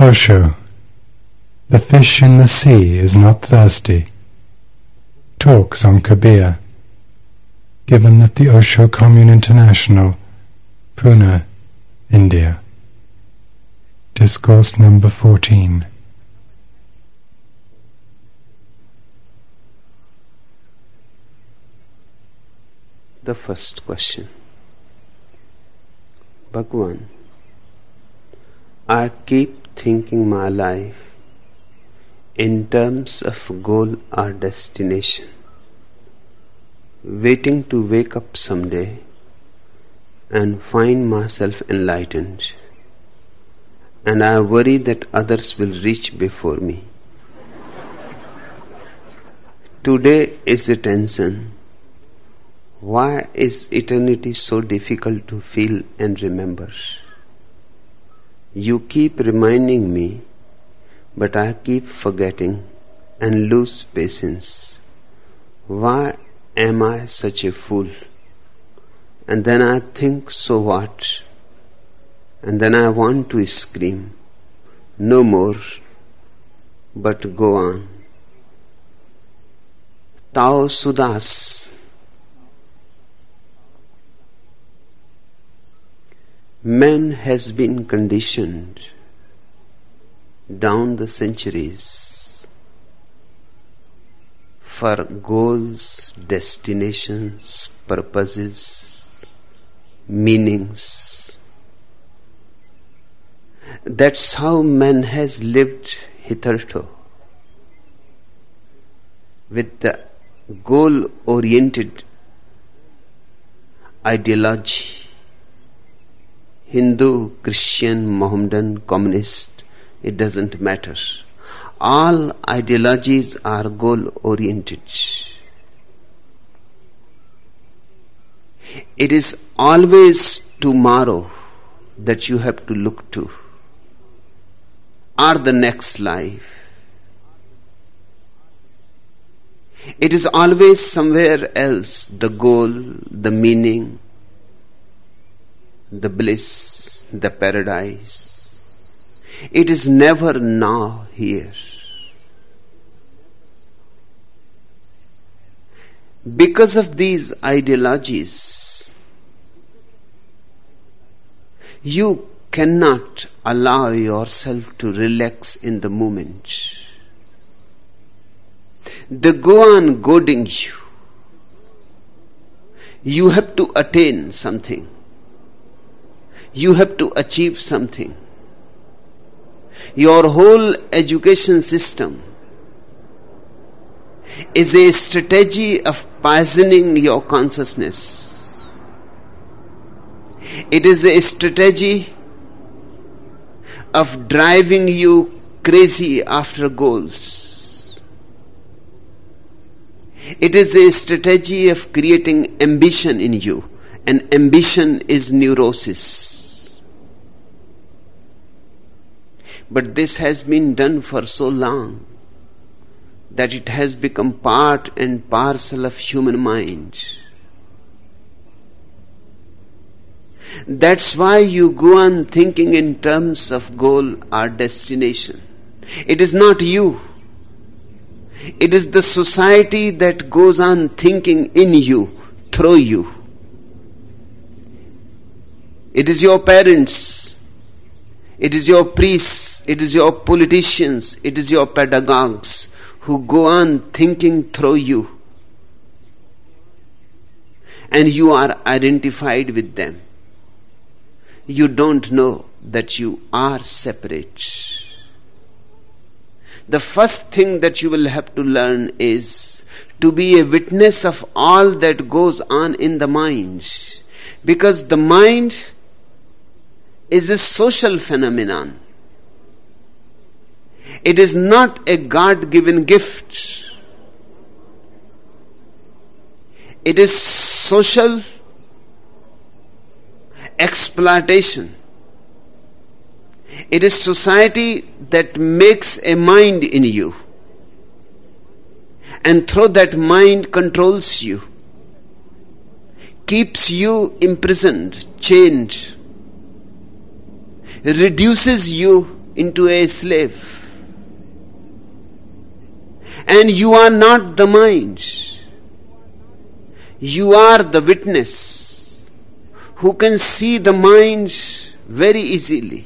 Osho, the fish in the sea is not thirsty. Talks on Kabir, given at the Osho Commune International, Pune, India. Discourse number 14. The first question. Bhagwan, I keep thinking my life in terms of goal or destination, waiting to wake up someday and find myself enlightened, and I worry that others will reach before me. Today is a tension. Why is eternity so difficult to feel and remember? You keep reminding me, but I keep forgetting and lose patience. Why am I such a fool? And then I think, so what? And then I want to scream, no more, but go on. Tao Sudas. Man has been conditioned down the centuries for goals, destinations, purposes, meanings. That's how man has lived hitherto, with the goal-oriented ideology. Hindu, Christian, Mohammedan, Communist, it doesn't matter. All ideologies are goal-oriented. It is always tomorrow that you have to look to, or the next life. It is always somewhere else, the goal, the meaning, the bliss, the paradise. It is never now here. Because of these ideologies, you cannot allow yourself to relax in the moment. They go on goading you. You have to attain something. You have to achieve something. Your whole education system is a strategy of poisoning your consciousness. It is a strategy of driving you crazy after goals. It is a strategy of creating ambition in you, and ambition is neurosis. But this has been done for so long that it has become part and parcel of human mind. That's why you go on thinking in terms of goal or destination. It is not you. It is the society that goes on thinking in you, through you. It is your parents. It is your priests. It is your politicians. It is your pedagogues who go on thinking through you. And you are identified with them. You don't know that you are separate. The first thing that you will have to learn is to be a witness of all that goes on in the mind. Because the mind is a social phenomenon. It is not a God-given gift. It is social exploitation. It is society that makes a mind in you, and through that mind controls you, keeps you imprisoned, chained, reduces you into a slave. And you are not the mind. You are the witness who can see the mind very easily.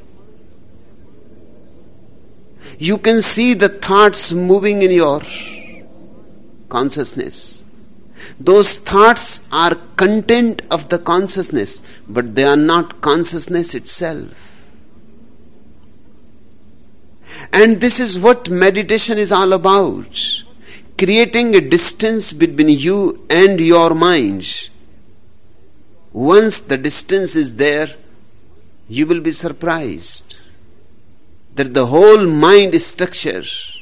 You can see the thoughts moving in your consciousness. Those thoughts are content of the consciousness, but they are not consciousness itself. And this is what meditation is all about. Creating a distance between you and your mind. Once the distance is there, you will be surprised that the whole mind structure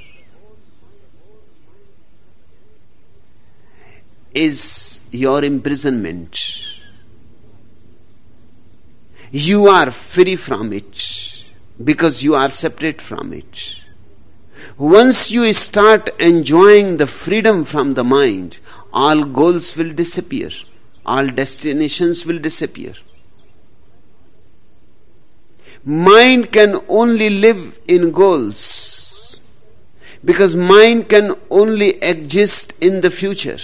is your imprisonment. You are free from it because you are separate from it. Once you start enjoying the freedom from the mind, all goals will disappear, all destinations will disappear. Mind can only live in goals because mind can only exist in the future.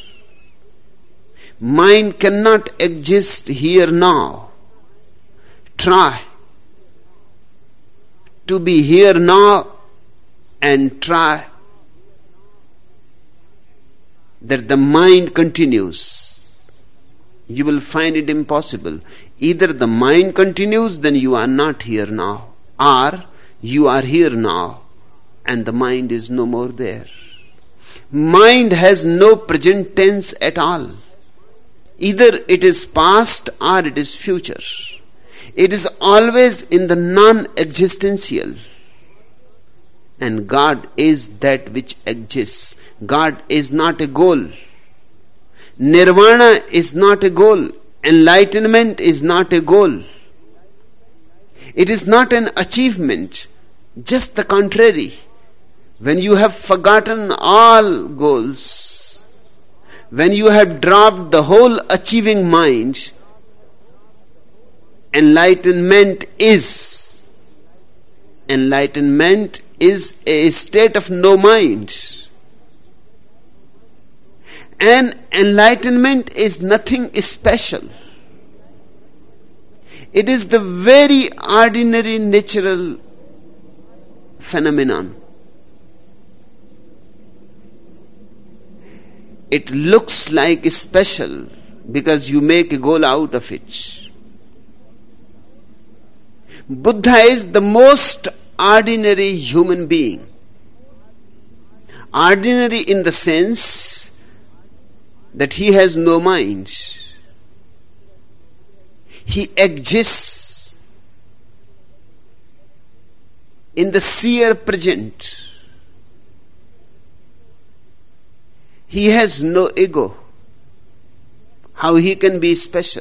Mind cannot exist here now. Try to be here now and try that the mind continues. You will find it impossible. Either the mind continues, then you are not here now, or you are here now and the mind is no more there. Mind has no present tense at all. Either it is past or it is future. It is always in the non-existential. And God is that which exists. God is not a goal. Nirvana is not a goal. Enlightenment is not a goal. It is not an achievement. Just the contrary. When you have forgotten all goals, when you have dropped the whole achieving mind, enlightenment is a state of no mind. And enlightenment is nothing special. It is the very ordinary natural phenomenon. It looks like special because you make a goal out of it. Buddha is the most ordinary human being. Ordinary in the sense that he has no mind. He exists in the sheer present. He has no ego. How he can be special?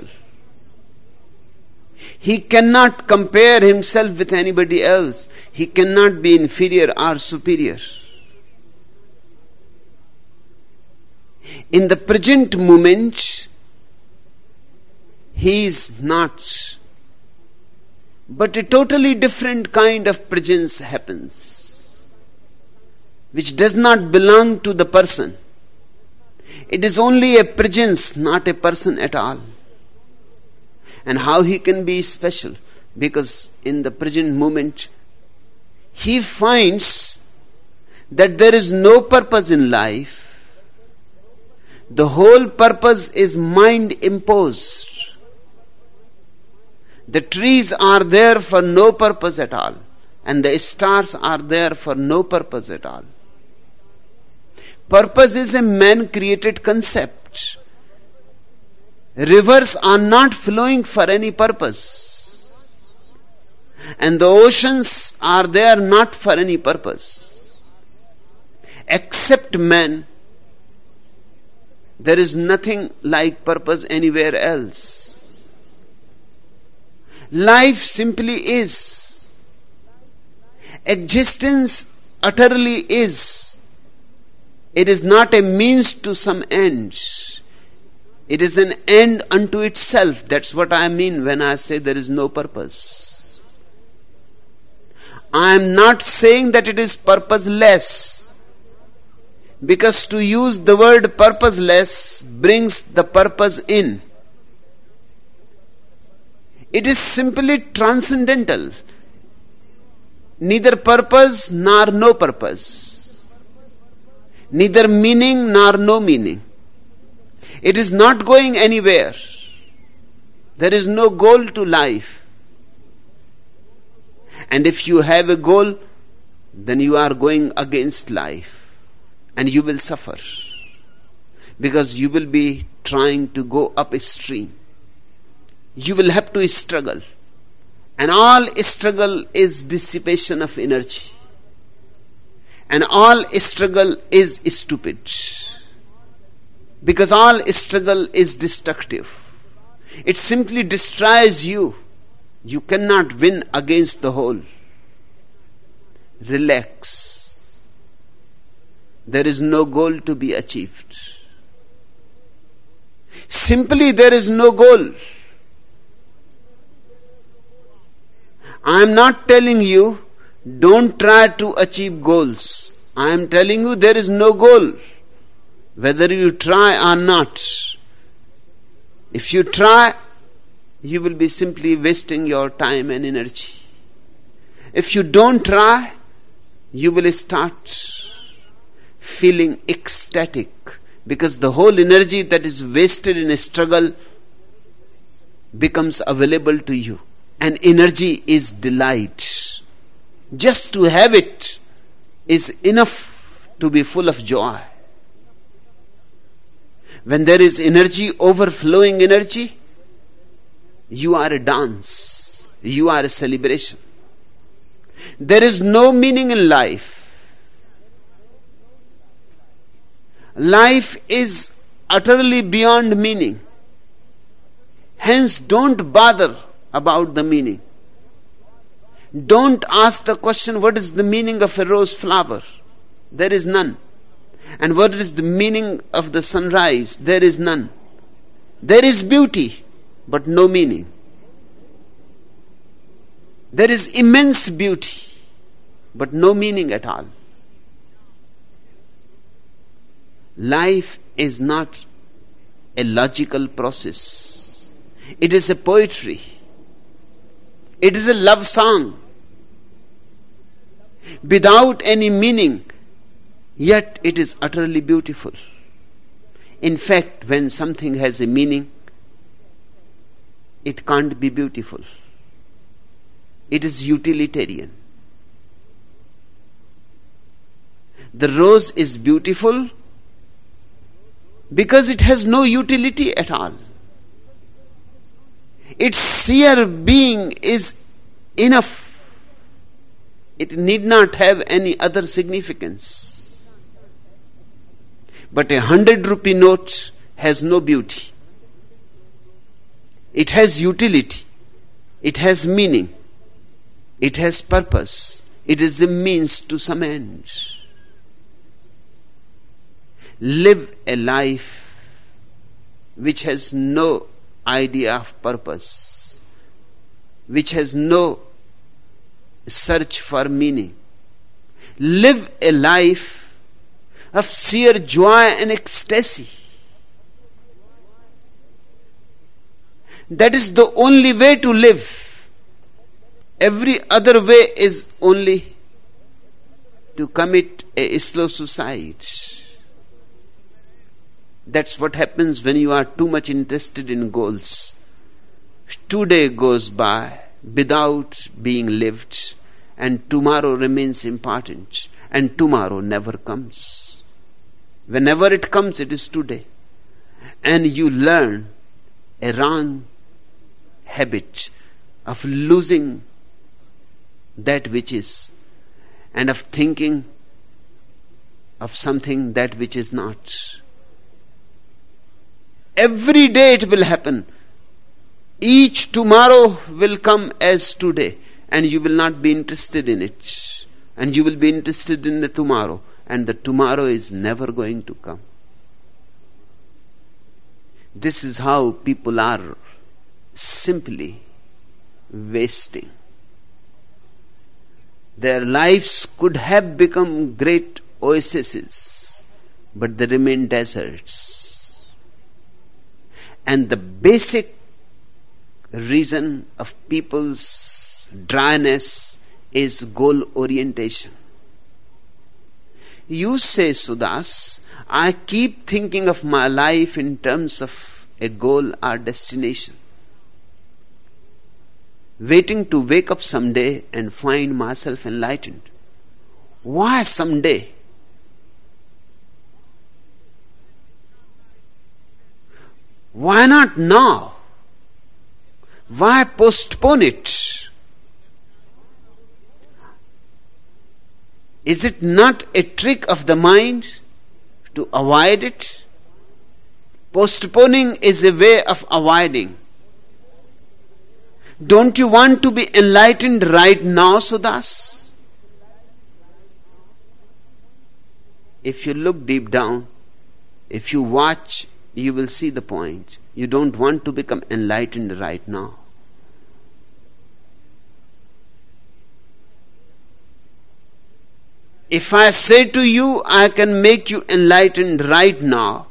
He cannot compare himself with anybody else. He cannot be inferior or superior. In the present moment, he is not. But a totally different kind of presence happens, which does not belong to the person. It is only a presence, not a person at all. And how he can be special? Because in the present moment, he finds that there is no purpose in life. The whole purpose is mind imposed. The trees are there for no purpose at all, and the stars are there for no purpose at all. Purpose is a man-created concept. Rivers are not flowing for any purpose, and the oceans are there not for any purpose. Except man, there is nothing like purpose anywhere else. Life simply is. Existence utterly is. It is not a means to some end. It is an end unto itself. That's what I mean when I say there is no purpose. I am not saying that it is purposeless, because to use the word purposeless brings the purpose in. It is simply transcendental. Neither purpose nor no purpose. Neither meaning nor no meaning. It is not going anywhere. There is no goal to life. And if you have a goal, then you are going against life. And you will suffer. Because you will be trying to go upstream. You will have to struggle. And all struggle is dissipation of energy. And all struggle is stupid. Because all struggle is destructive. It simply destroys you. You cannot win against the whole. Relax. There is no goal to be achieved. Simply there is no goal. I am not telling you don't try to achieve goals. I am telling you there is no goal. Whether you try or not. If you try, you will be simply wasting your time and energy. If you don't try, you will start feeling ecstatic, because the whole energy that is wasted in a struggle becomes available to you. And energy is delight. Just to have it is enough to be full of joy. When there is energy, overflowing energy, you are a dance. You are a celebration. There is no meaning in life. Life is utterly beyond meaning. Hence, don't bother about the meaning. Don't ask the question, what is the meaning of a rose flower? There is none. And what is the meaning of the sunrise? There is none. There is beauty, but no meaning. There is immense beauty, but no meaning at all. Life is not a logical process. It is a poetry. It is a love song. Without any meaning, yet it is utterly beautiful. In fact, when something has a meaning, it can't be beautiful. It is utilitarian. The rose is beautiful because it has no utility at all. Its sheer being is enough. It need not have any other significance. But 100 rupee note has no beauty. It has utility. It has meaning. It has purpose. It is a means to some end. Live a life which has no idea of purpose, which has no search for meaning. Live a life of sheer joy and ecstasy. That is the only way to live. Every other way is only to commit a slow suicide. That's what happens when you are too much interested in goals. Today goes by without being lived, and tomorrow remains important, and tomorrow never comes. Whenever it comes, it is today. And you learn a wrong habit of losing that which is, and of thinking of something that which is not. Every day it will happen. Each tomorrow will come as today, and you will not be interested in it. And you will be interested in the tomorrow, and the tomorrow is never going to come. This is how people are simply wasting. Their lives could have become great oases, but they remain deserts. And the basic reason of people's dryness is goal orientation. You say, Sudas, I keep thinking of my life in terms of a goal or destination, waiting to wake up someday and find myself enlightened. Why someday? Why not now? Why postpone it? Is it not a trick of the mind to avoid it? Postponing is a way of avoiding. Don't you want to be enlightened right now, Sudas? If you look deep down, if you watch, you will see the point. You don't want to become enlightened right now. If I say to you, I can make you enlightened right now,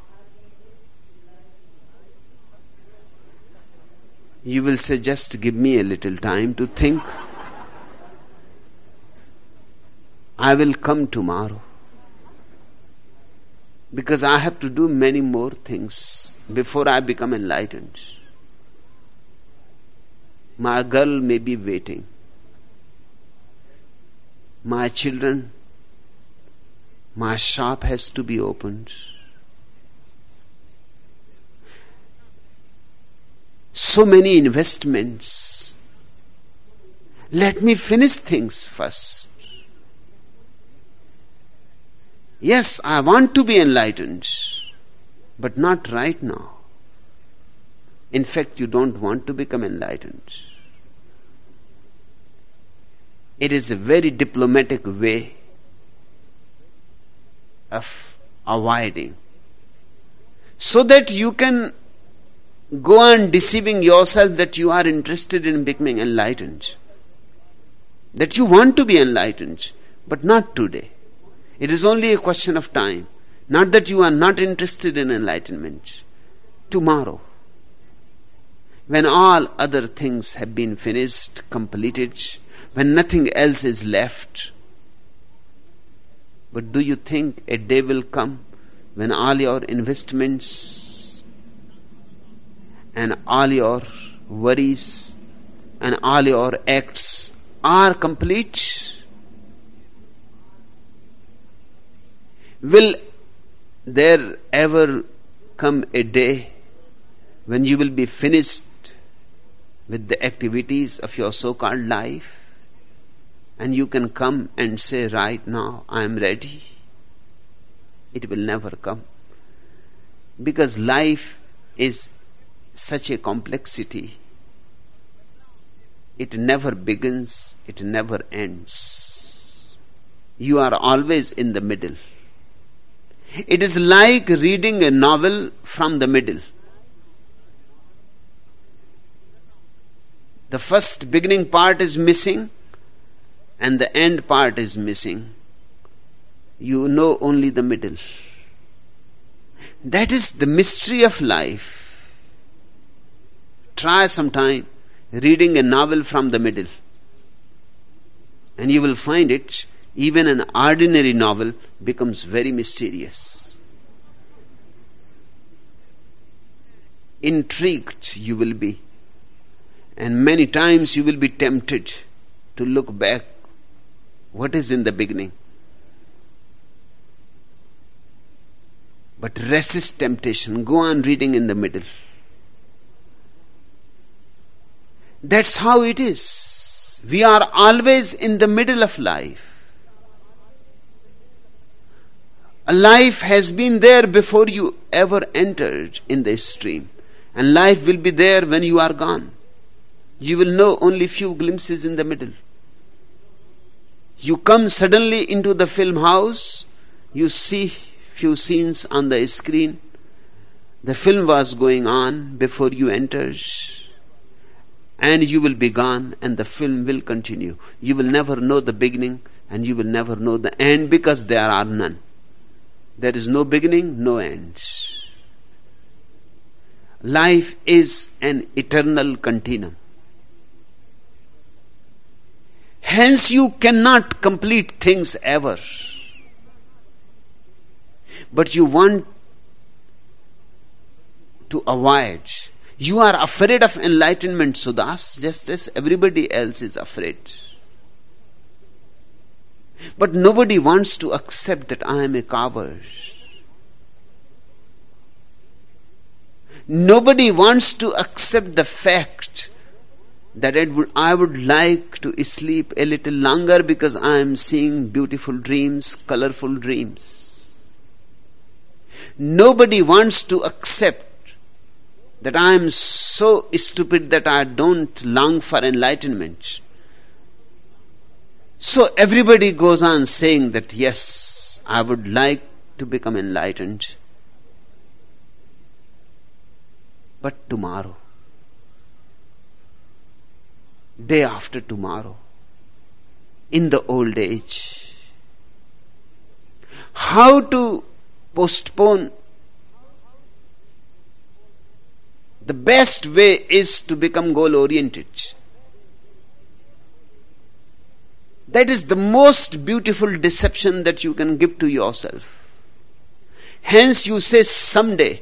you will say, just give me a little time to think. I will come tomorrow. Because I have to do many more things before I become enlightened. My girl may be waiting. My children, my shop has to be opened. So many investments. Let me finish things first. Yes, I want to be enlightened, but not right now. In fact, you don't want to become enlightened. It is a very diplomatic way of avoiding, so that you can go on deceiving yourself that you are interested in becoming enlightened, that you want to be enlightened, but not today. It is only a question of time. Not that you are not interested in enlightenment. Tomorrow, when all other things have been finished, completed, when nothing else is left. But do you think a day will come when all your investments and all your worries and all your acts are complete? Will there ever come a day when you will be finished with the activities of your so-called life and you can come and say, right now I am ready? It will never come, because life is such a complexity. It never begins, it never ends. You are always in the middle. It is like reading a novel from the middle. The first beginning part is missing and the end part is missing. You know only the middle. That is the mystery of life. Try sometime reading a novel from the middle, and you will find it, even an ordinary novel becomes very mysterious. Intrigued you will be, and many times you will be tempted to look back. What is in the beginning? But resist temptation. Go on reading in the middle. That's how it is. We are always in the middle of life. A life has been there before you ever entered in the stream, and life will be there when you are gone. You will know only few glimpses in the middle. You come suddenly into the film house, you see few scenes on the screen. The film was going on before you entered, and you will be gone, and the film will continue. You will never know the beginning, and you will never know the end, because there are none. There is no beginning, no end. Life is an eternal continuum. Hence you cannot complete things ever. But you want to avoid. You are afraid of enlightenment, Sudas, just as everybody else is afraid. But nobody wants to accept that I am a coward. Nobody wants to accept the fact that I would like to sleep a little longer because I am seeing beautiful dreams, colorful dreams. Nobody wants to accept that I am so stupid that I don't long for enlightenment. So everybody goes on saying that yes, I would like to become enlightened. But tomorrow, day after tomorrow, in the old age, how to postpone? The best way is to become goal-oriented. That is the most beautiful deception that you can give to yourself. Hence you say, someday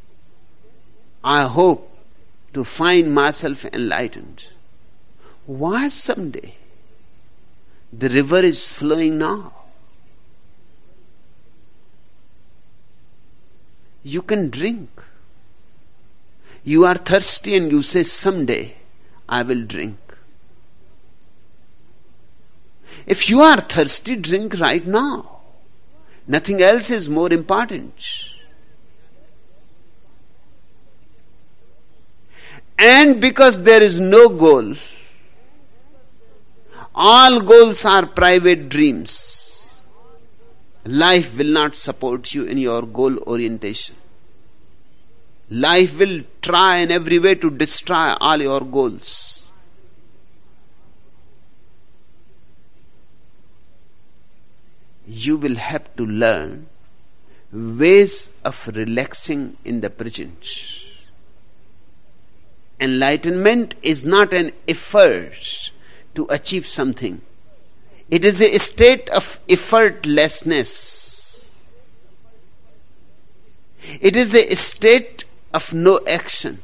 I hope to find myself enlightened. Why someday? The river is flowing now. You can drink. You are thirsty and you say, someday I will drink. If you are thirsty, drink right now. Nothing else is more important. And because there is no goal, all goals are private dreams. Life will not support you in your goal orientation. Life will try in every way to destroy all your goals. You will have to learn ways of relaxing in the present. Enlightenment is not an effort to achieve something. It is a state of effortlessness. It is a state of no action.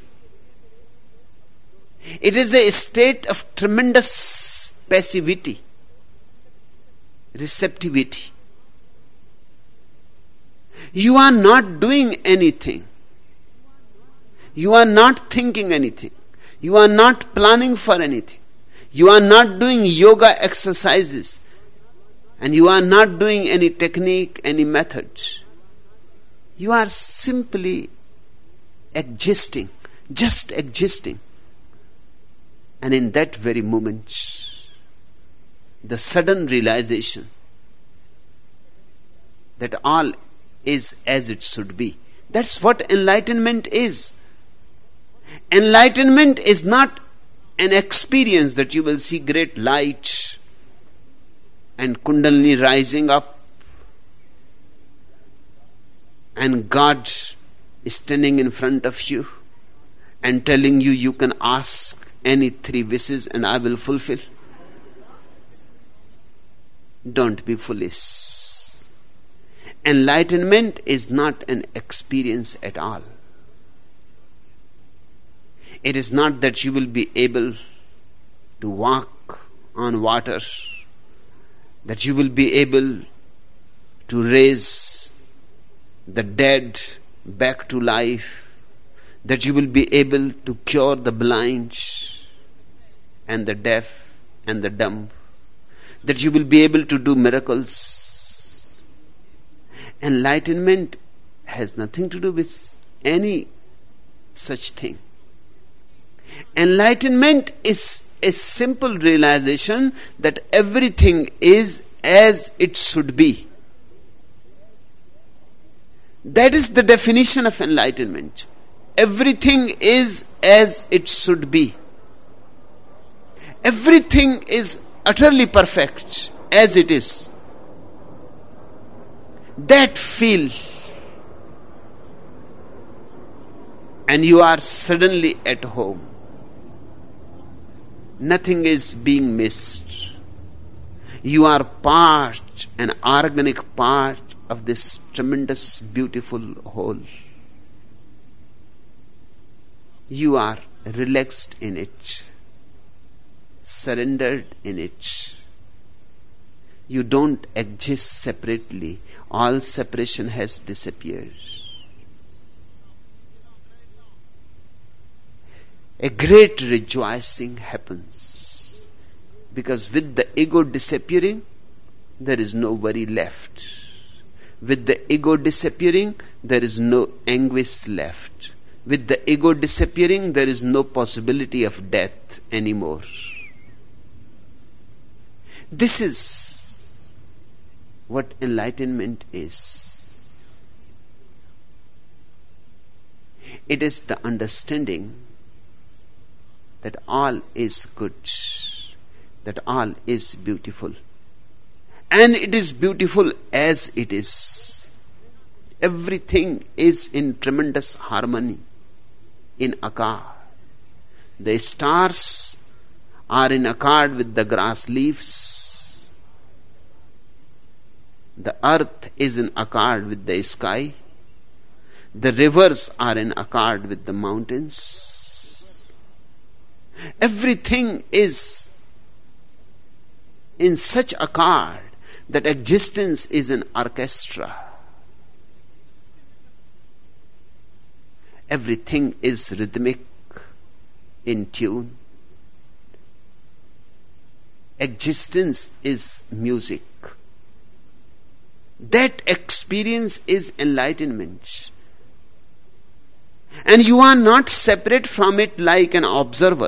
It is a state of tremendous passivity, receptivity. You are not doing anything. You are not thinking anything. You are not planning for anything. You are not doing yoga exercises. And you are not doing any technique, any method. You are simply existing, just existing. And in that very moment, the sudden realization that all is as it should be. That's what enlightenment is. Enlightenment is not an experience that you will see great light and Kundalini rising up and God standing in front of you and telling you, you can ask any 3 wishes and I will fulfill. Don't be foolish. Enlightenment is not an experience at all. It is not that you will be able to walk on water, that you will be able to raise the dead back to life, that you will be able to cure the blind and the deaf and the dumb, that you will be able to do miracles. Enlightenment has nothing to do with any such thing. Enlightenment is a simple realization that everything is as it should be. That is the definition of enlightenment. Everything is as it should be. Everything is utterly perfect as it is. That feel, and you are suddenly at home. Nothing is being missed. You are part, an organic part of this tremendous, beautiful whole. You are relaxed in it, surrendered in it. You don't exist separately. All separation has disappeared. A great rejoicing happens, because with the ego disappearing, there is no worry left. With the ego disappearing, there is no anguish left. With the ego disappearing, there is no possibility of death anymore. This is what enlightenment is. It is the understanding that all is good, that all is beautiful. And it is beautiful as it is. Everything is in tremendous harmony, in accord. The stars are in accord with the grass leaves. The earth is in accord with the sky. The rivers are in accord with the mountains. Everything is in such accord that existence is an orchestra. Everything is rhythmic, in tune. Existence is music. That experience is enlightenment. And you are not separate from it like an observer,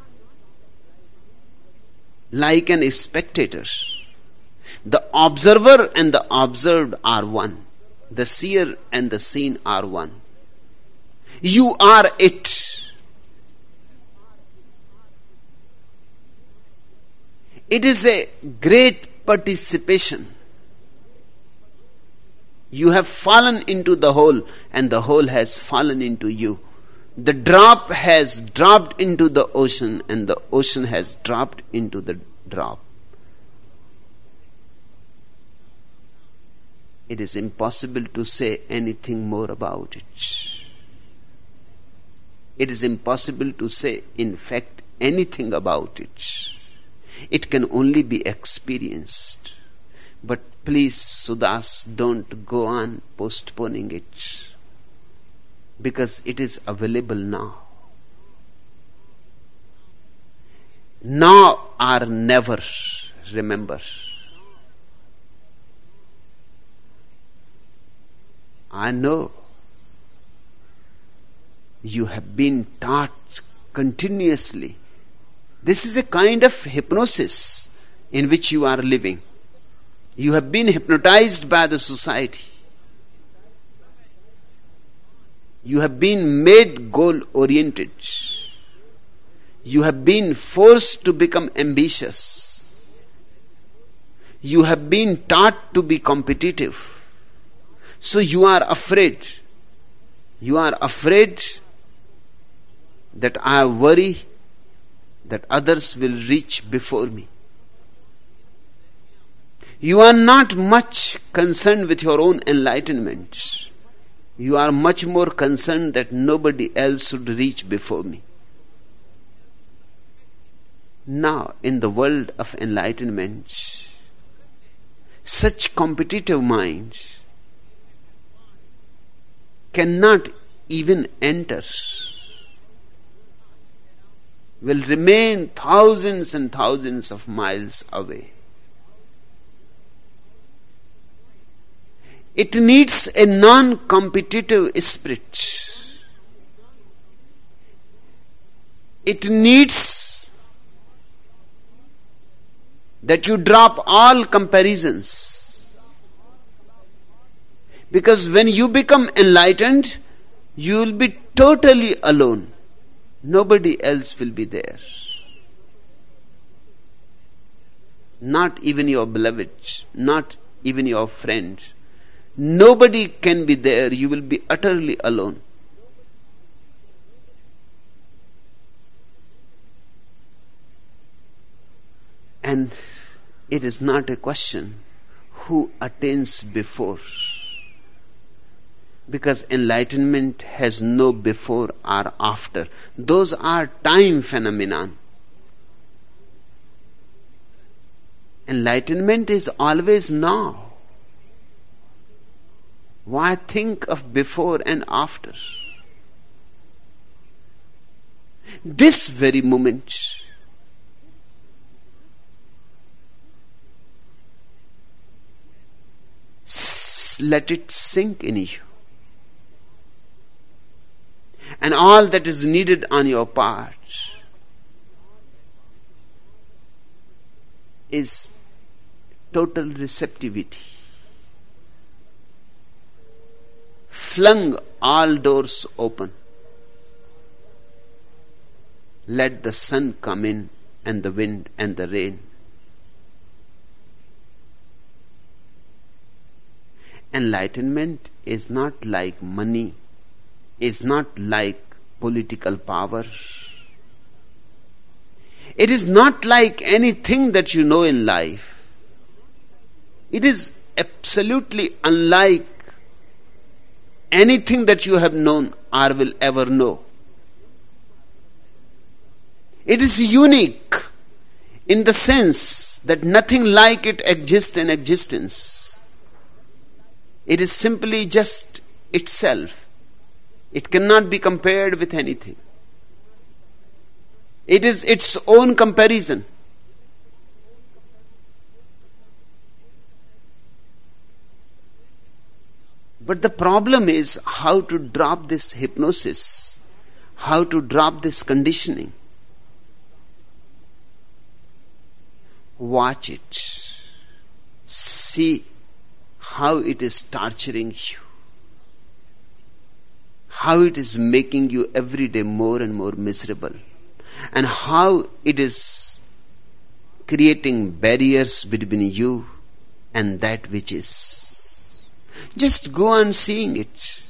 like an spectator. The observer and the observed are one. The seer and the seen are one. You are it. It is a great participation. You have fallen into the whole, and the whole has fallen into you. The drop has dropped into the ocean, and the ocean has dropped into the drop. It is impossible to say anything more about it. It is impossible to say, in fact, anything about it. It can only be experienced. But please, Sudas, don't go on postponing it, because it is available now. Now or never, remember. I know you have been taught continuously. This is a kind of hypnosis in which you are living. You have been hypnotized by the society. You have been made goal-oriented. You have been forced to become ambitious. You have been taught to be competitive. So you are afraid. You are afraid that I worry that others will reach before me. You are not much concerned with your own enlightenment. You are much more concerned that nobody else should reach before me. Now, in the world of enlightenment, such competitive minds cannot even enter, will remain thousands and thousands of miles away. It needs a non-competitive spirit. It needs that you drop all comparisons. Because when you become enlightened, you will be totally alone. Nobody else will be there. not even your beloved, not even your friend. Nobody can be there. You will be utterly alone. And it is not a question who attains before, because enlightenment has no before or after. Those are time phenomenon. Enlightenment is always now. Why think of before and after? This very moment, let it sink in you. And all that is needed on your part is total receptivity. Flung all doors open. Let the sun come in, and the wind and the rain. Enlightenment is not like money, is not like political power. It is not like anything that you know in life. It is absolutely unlike anything that you have known or will ever know. It is unique in the sense that nothing like it exists in existence. It is simply just itself. It cannot be compared with anything. It is its own comparison. But the problem is how to drop this hypnosis, how to drop this conditioning. Watch it. See how it is torturing you. How it is making you every day more and more miserable. And how it is creating barriers between you and that which is. Just go on seeing it.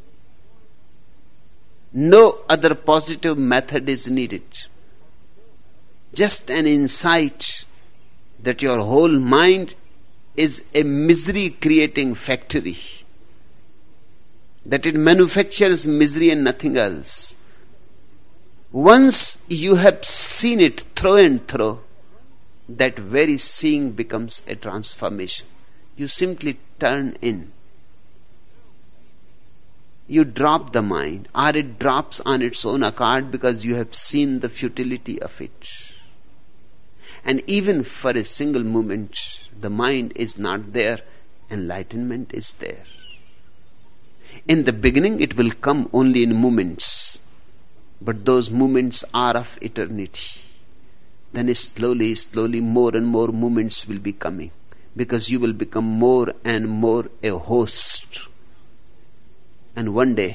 No other positive method is needed. Just an insight that your whole mind is a misery creating factory, that it manufactures misery and nothing else. Once you have seen it through and through, that very seeing becomes a transformation. You simply turn in. You drop the mind, or it drops on its own accord because you have seen the futility of it. And even for a single moment, the mind is not there, enlightenment is there. In the beginning, it will come only in moments, but those moments are of eternity. Then slowly, more and more moments will be coming, because you will become more and more a host. And one day,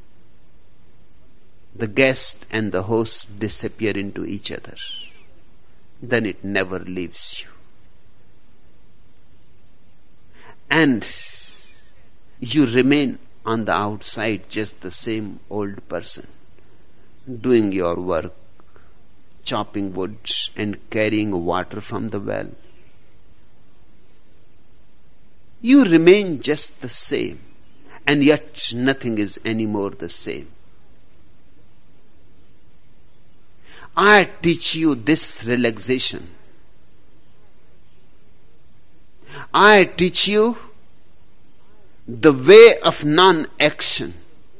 the guest and the host disappear into each other. Then it never leaves you. And you remain on the outside just the same old person, doing your work, chopping wood and carrying water from the well. You remain just the same, and yet nothing is any more the same. I teach you this relaxation. I teach you the way of non-action.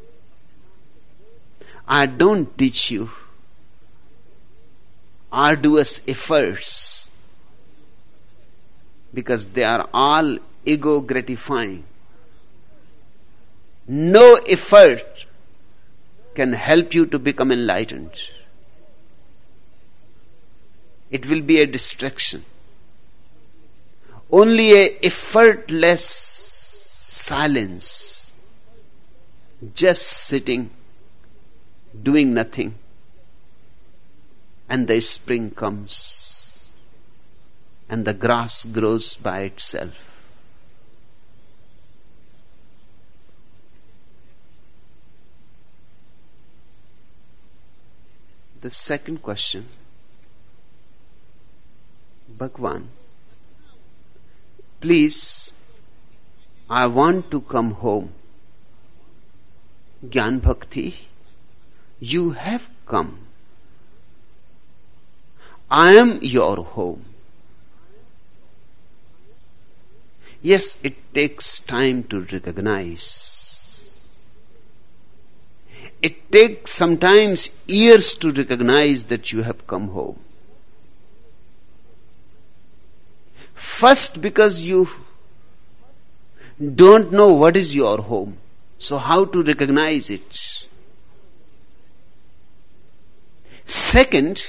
I don't teach you arduous efforts, because they are all ego gratifying. No effort can help you to become enlightened. It will be a distraction. Only a effortless silence, just sitting, doing nothing, and the spring comes. and the grass grows by itself. The second question, Bhagwan, please, I want to come home. Gyan Bhakti, you have come. I am your home. Yes, it takes time to recognize. It takes sometimes years to recognize that you have come home. First, because you don't know what is your home. So how to recognize it? Second,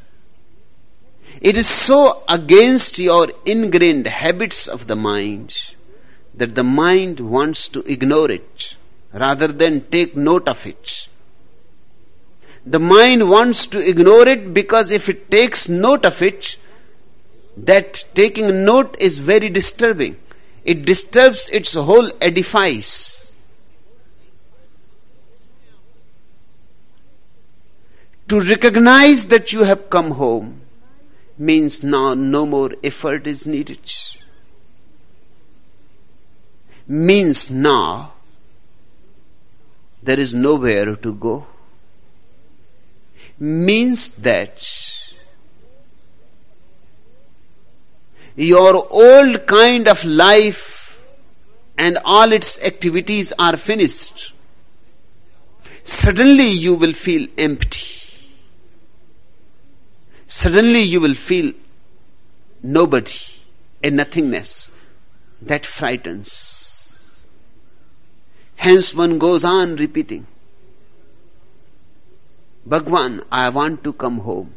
it is so against your ingrained habits of the mind that the mind wants to ignore it rather than take note of it. The mind wants to ignore it because if it takes note of it, that taking note is very disturbing. It disturbs its whole edifice. To recognize that you have come home means now no more effort is needed. Means now there is nowhere to go. Means that your old kind of life and all its activities are finished. Suddenly you will feel empty. Suddenly you will feel nobody, a nothingness that frightens. Hence one goes on repeating, Bhagwan, I want to come home.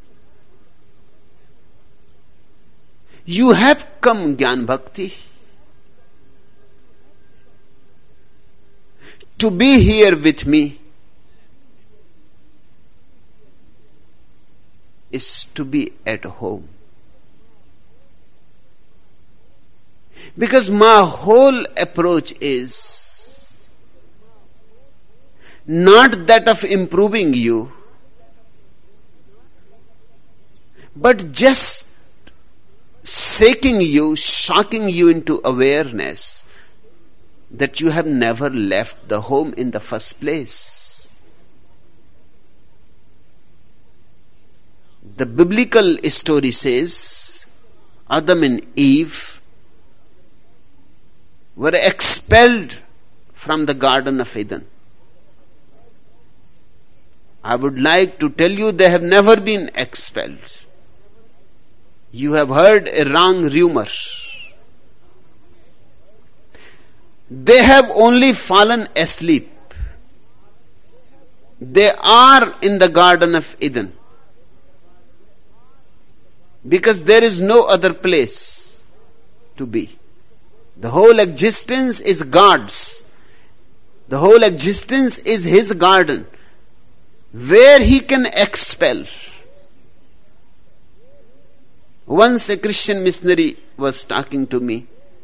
You have come, Gyan Bhakti. To be here with me is to be at home. Because my whole approach is not that of improving you, but just shaking you, shocking you into awareness that you have never left the home in the first place. The biblical story says Adam and Eve were expelled from the Garden of Eden. I would like to tell you they have never been expelled. You have heard a wrong rumor. They have only fallen asleep. They are in the Garden of Eden. Because there is no other place to be. The whole existence is God's. The whole existence is His garden, where He can expel. Once a Christian missionary was talking to me,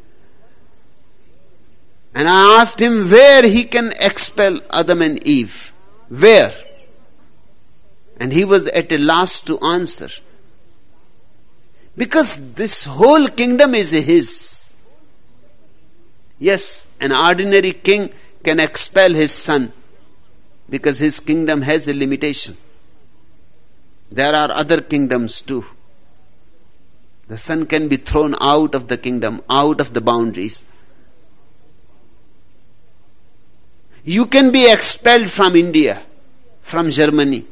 and I asked him where he can expel Adam and Eve. Where? And he was at a loss to answer. Because this whole kingdom is his. Yes, an ordinary king can expel his son because his kingdom has a limitation. There are other kingdoms too. The son can be thrown out of the kingdom, out of the boundaries. You can be expelled from India, from Germany,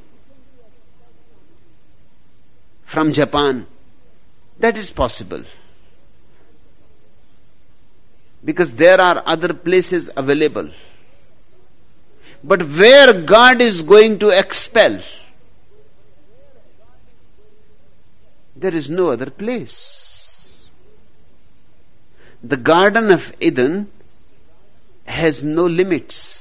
from Japan. That is possible. Because there are other places available. But where God is going to expel, there is no other place. The Garden of Eden has no limits.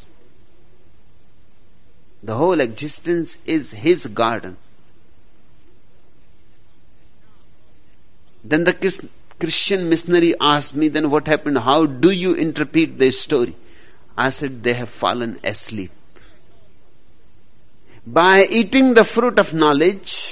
The whole existence is His garden. Then the Christian missionary asked me, then what happened? How do you interpret the story? I said, they have fallen asleep. By eating the fruit of knowledge,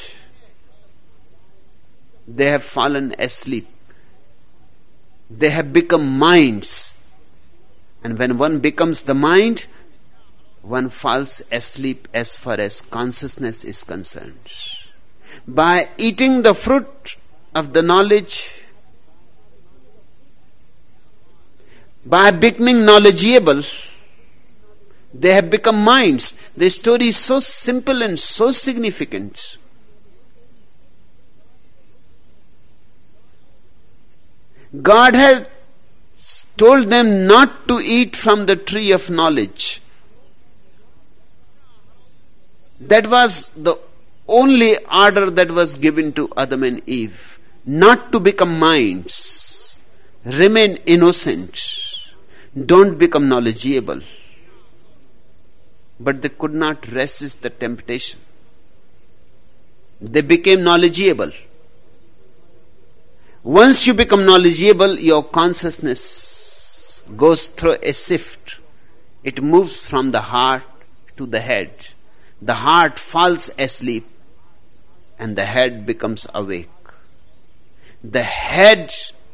they have fallen asleep. They have become minds. And when one becomes the mind, one falls asleep as far as consciousness is concerned. By eating the fruit of the knowledge, by becoming knowledgeable, they have become minds. The story is so simple and so significant. God had told them not to eat from the tree of knowledge. That was the only order that was given to Adam and Eve. Not to become minds. Remain innocent. Don't become knowledgeable. But they could not resist the temptation. They became knowledgeable. Once you become knowledgeable, your consciousness goes through a shift. It moves from the heart to the head. The heart falls asleep and the head becomes awake. The head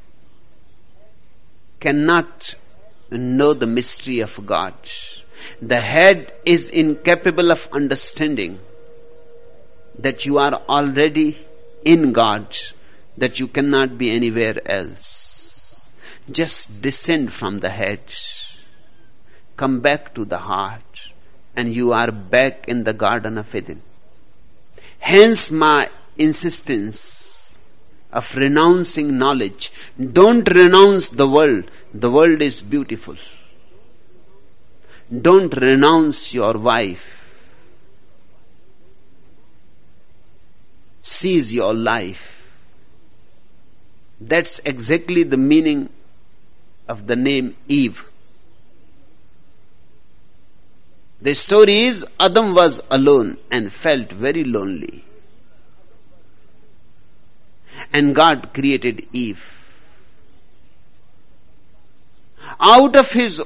cannot know the mystery of God. The head is incapable of understanding that you are already in God, that you cannot be anywhere else. Just descend from the head, come back to the heart, and you are back in the Garden of Eden. Hence my insistence of renouncing knowledge. Don't renounce the world. The world is beautiful. Don't renounce your wife. Seize your life. That's exactly the meaning of the name Eve. The story is Adam was alone and felt very lonely. And God created Eve. Out of his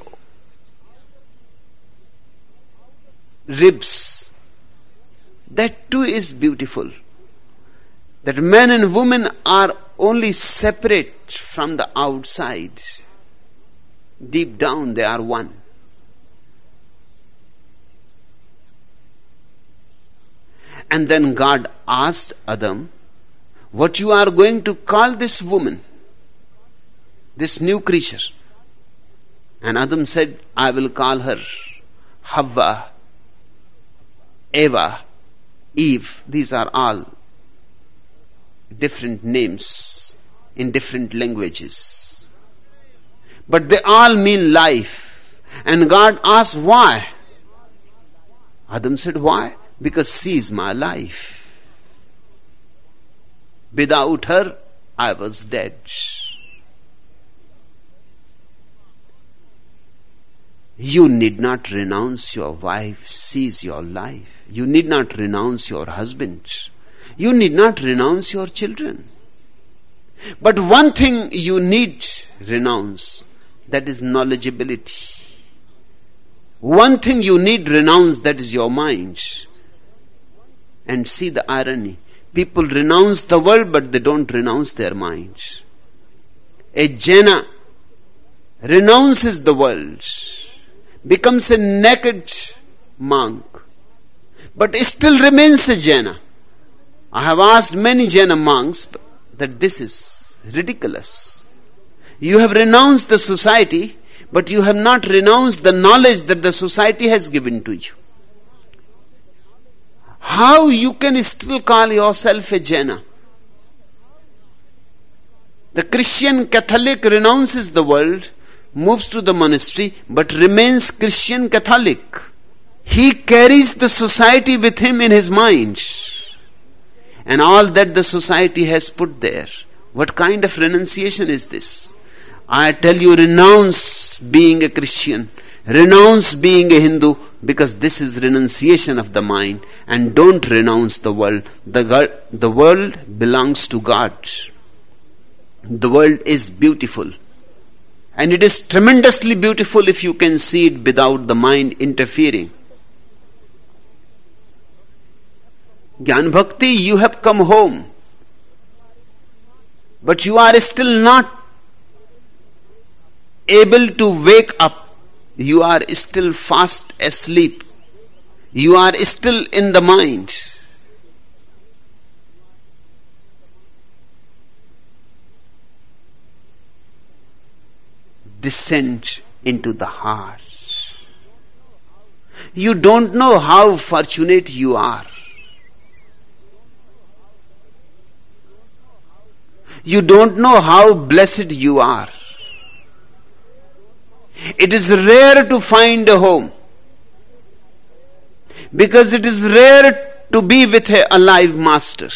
ribs. That too is beautiful. That man and woman are only separate from the outside. Deep down they are one. And then God asked Adam, what you are going to call this woman, this new creature? And Adam said, I will call her Havva, Eva, Eve. These are all different names in different languages. But they all mean life. And God asked, why? Adam said, why? Because she is my life. Without her, I was dead. You need not renounce your wife, seize your life. You need not renounce your husband. You need not renounce your children. But one thing you need renounce, that is knowledgeability. One thing you need renounce, that is your mind. And see the irony. People renounce the world, but they don't renounce their mind. A Jaina renounces the world, becomes a naked monk, but still remains a Jaina. I have asked many Jaina monks that this is ridiculous. You have renounced the society, but you have not renounced the knowledge that the society has given to you. How you can still call yourself a Jaina? The Christian Catholic renounces the world, moves to the monastery, but remains Christian Catholic. He carries the society with him in his mind. And all that the society has put there. What kind of renunciation is this? I tell you, renounce being a Christian. Renounce being a Hindu, because this is renunciation of the mind. And don't renounce the world. The world belongs to God. The world is beautiful. And it is tremendously beautiful if you can see it without the mind interfering. Gyan Bhakti, you have come home. But you are still not able to wake up. You are still fast asleep. You are still in the mind. Descend into the heart. You don't know how fortunate you are. You don't know how blessed you are. It is rare to find a home, because it is rare to be with a alive master.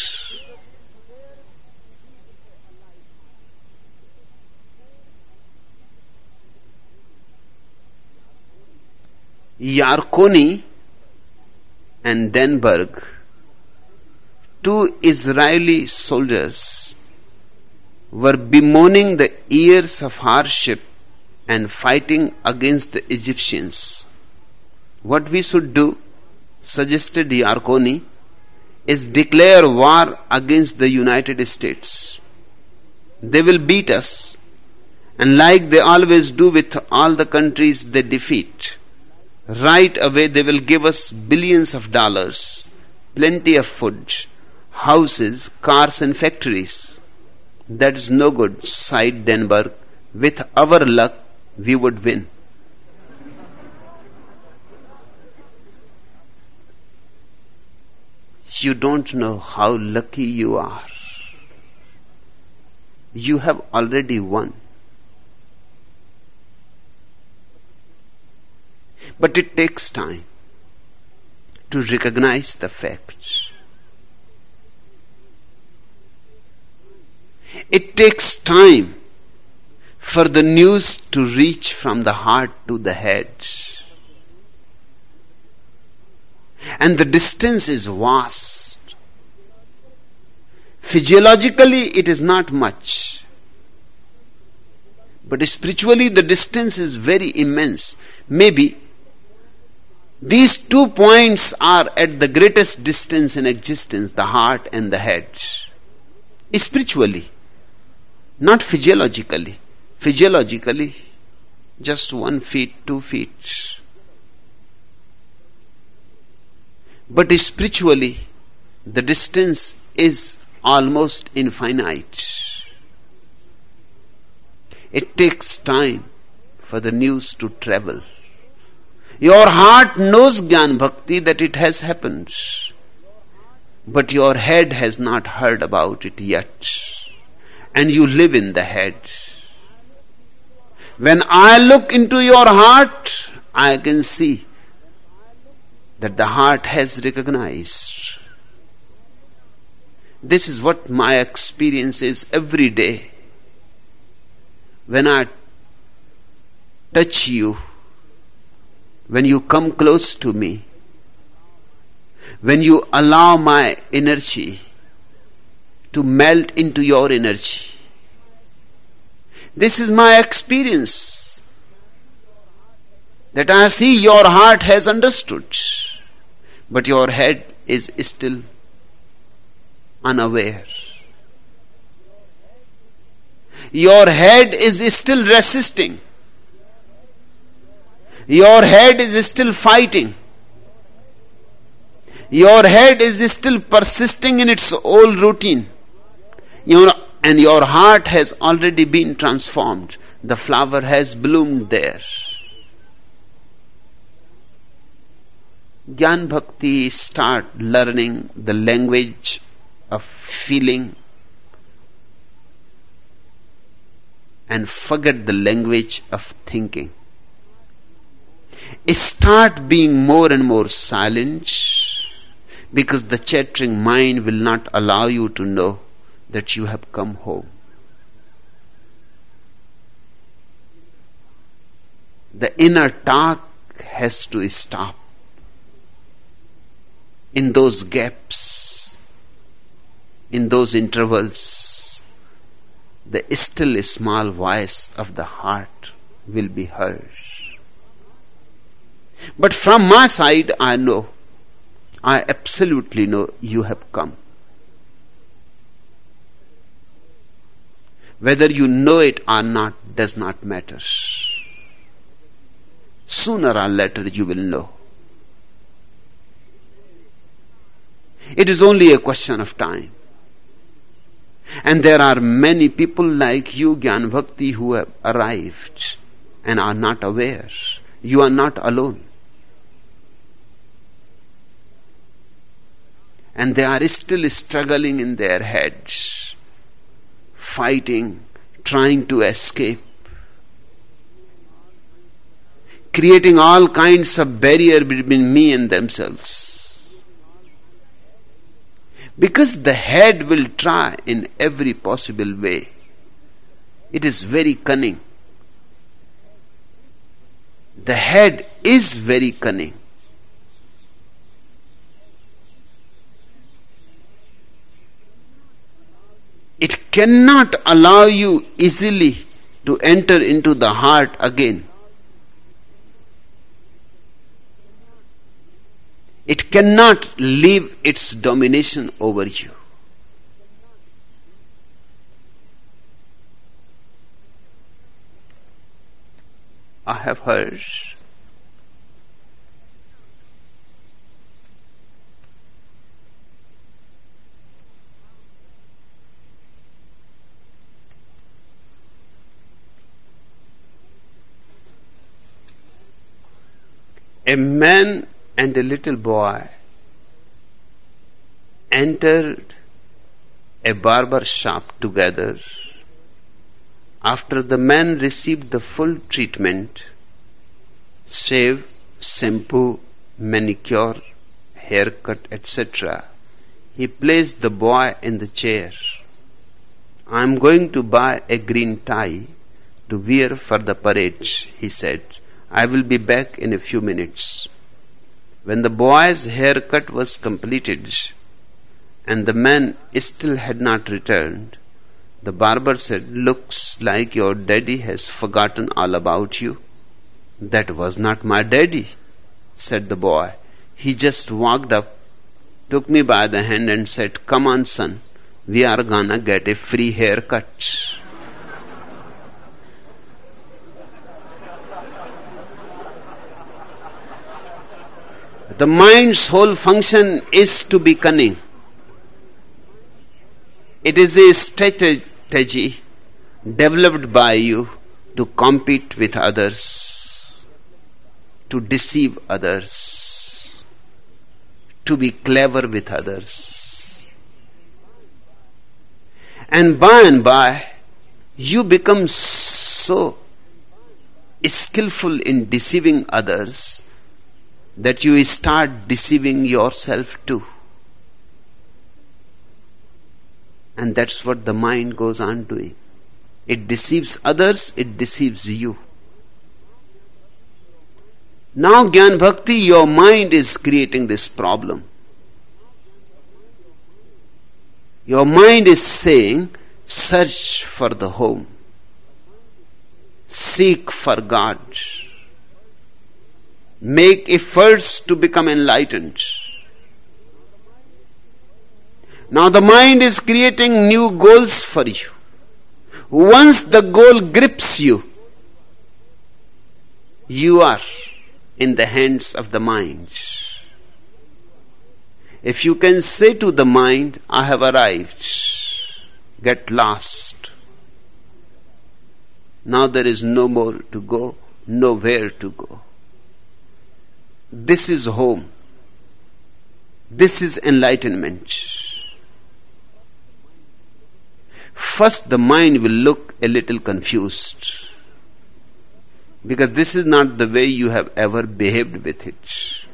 Yarkoni and Denberg, two Israeli soldiers, were bemoaning the years of hardship and fighting against the Egyptians. What we should do, suggested Yarkoni, is declare war against the United States. They will beat us, and like they always do with all the countries they defeat, right away they will give us billions of dollars, plenty of food, houses, cars and factories. That is no good, sighed Denberg. With our luck, we would win. You don't know how lucky you are. You have already won. But it takes time to recognize the facts. It takes time for the news to reach from the heart to the head. And the distance is vast. Physiologically, it is not much. But spiritually, the distance is very immense. Maybe these 2 points are at the greatest distance in existence, the heart and the head. Spiritually, not physiologically. Physiologically, just 1 feet, 2 feet. But spiritually, the distance is almost infinite. It takes time for the news to travel. Your heart knows, Gyan Bhakti, that it has happened, but your head has not heard about it yet, and you live in the head. When I look into your heart, I can see that the heart has recognized. This is what my experience is every day. When I touch you, when you come close to me, when you allow my energy to melt into your energy, this is my experience, that I see your heart has understood, but your head is still unaware. Your head is still resisting. Your head is still fighting. Your head is still persisting in its old routine. And your heart has already been transformed. The flower has bloomed there. Gyan Bhakti, start learning the language of feeling and forget the language of thinking. Start being more and more silent, because the chattering mind will not allow you to know that you have come home. The inner talk has to stop. In those gaps, in those intervals, the still small voice of the heart will be heard. But from my side, I know, I absolutely know you have come. Whether you know it or not does not matter. Sooner or later you will know. It is only a question of time. And there are many people like you, Gyan Bhakti, who have arrived and are not aware. You are not alone. And they are still struggling in their heads, fighting, trying to escape, creating all kinds of barrier between me and themselves. Because the head will try in every possible way. It is very cunning. The head is very cunning. It cannot allow you easily to enter into the heart again. It cannot leave its domination over you. I have heard a man and a little boy entered a barber shop together. After the man received the full treatment, shave, shampoo, manicure, haircut, etc., he placed the boy in the chair. "I am going to buy a green tie to wear for the parade," he said. "I will be back in a few minutes." When the boy's haircut was completed and the man still had not returned, the barber said, "Looks like your daddy has forgotten all about you." "That was not my daddy," said the boy. "He just walked up, took me by the hand and said, 'Come on, son, we are gonna get a free haircut.'" The mind's whole function is to be cunning. It is a strategy developed by you to compete with others, to deceive others, to be clever with others. And by, you become so skillful in deceiving others that you start deceiving yourself too. And that's what the mind goes on doing. It deceives others, it deceives you. Now, Gyan Bhakti, your mind is creating this problem. Your mind is saying, search for the home, seek for God, make efforts to become enlightened. Now the mind is creating new goals for you. Once the goal grips you, you are in the hands of the mind. If you can say to the mind, "I have arrived, get lost. Now there is no more to go, nowhere to go. This is home. This is enlightenment." First the mind will look a little confused, because this is not the way you have ever behaved with it.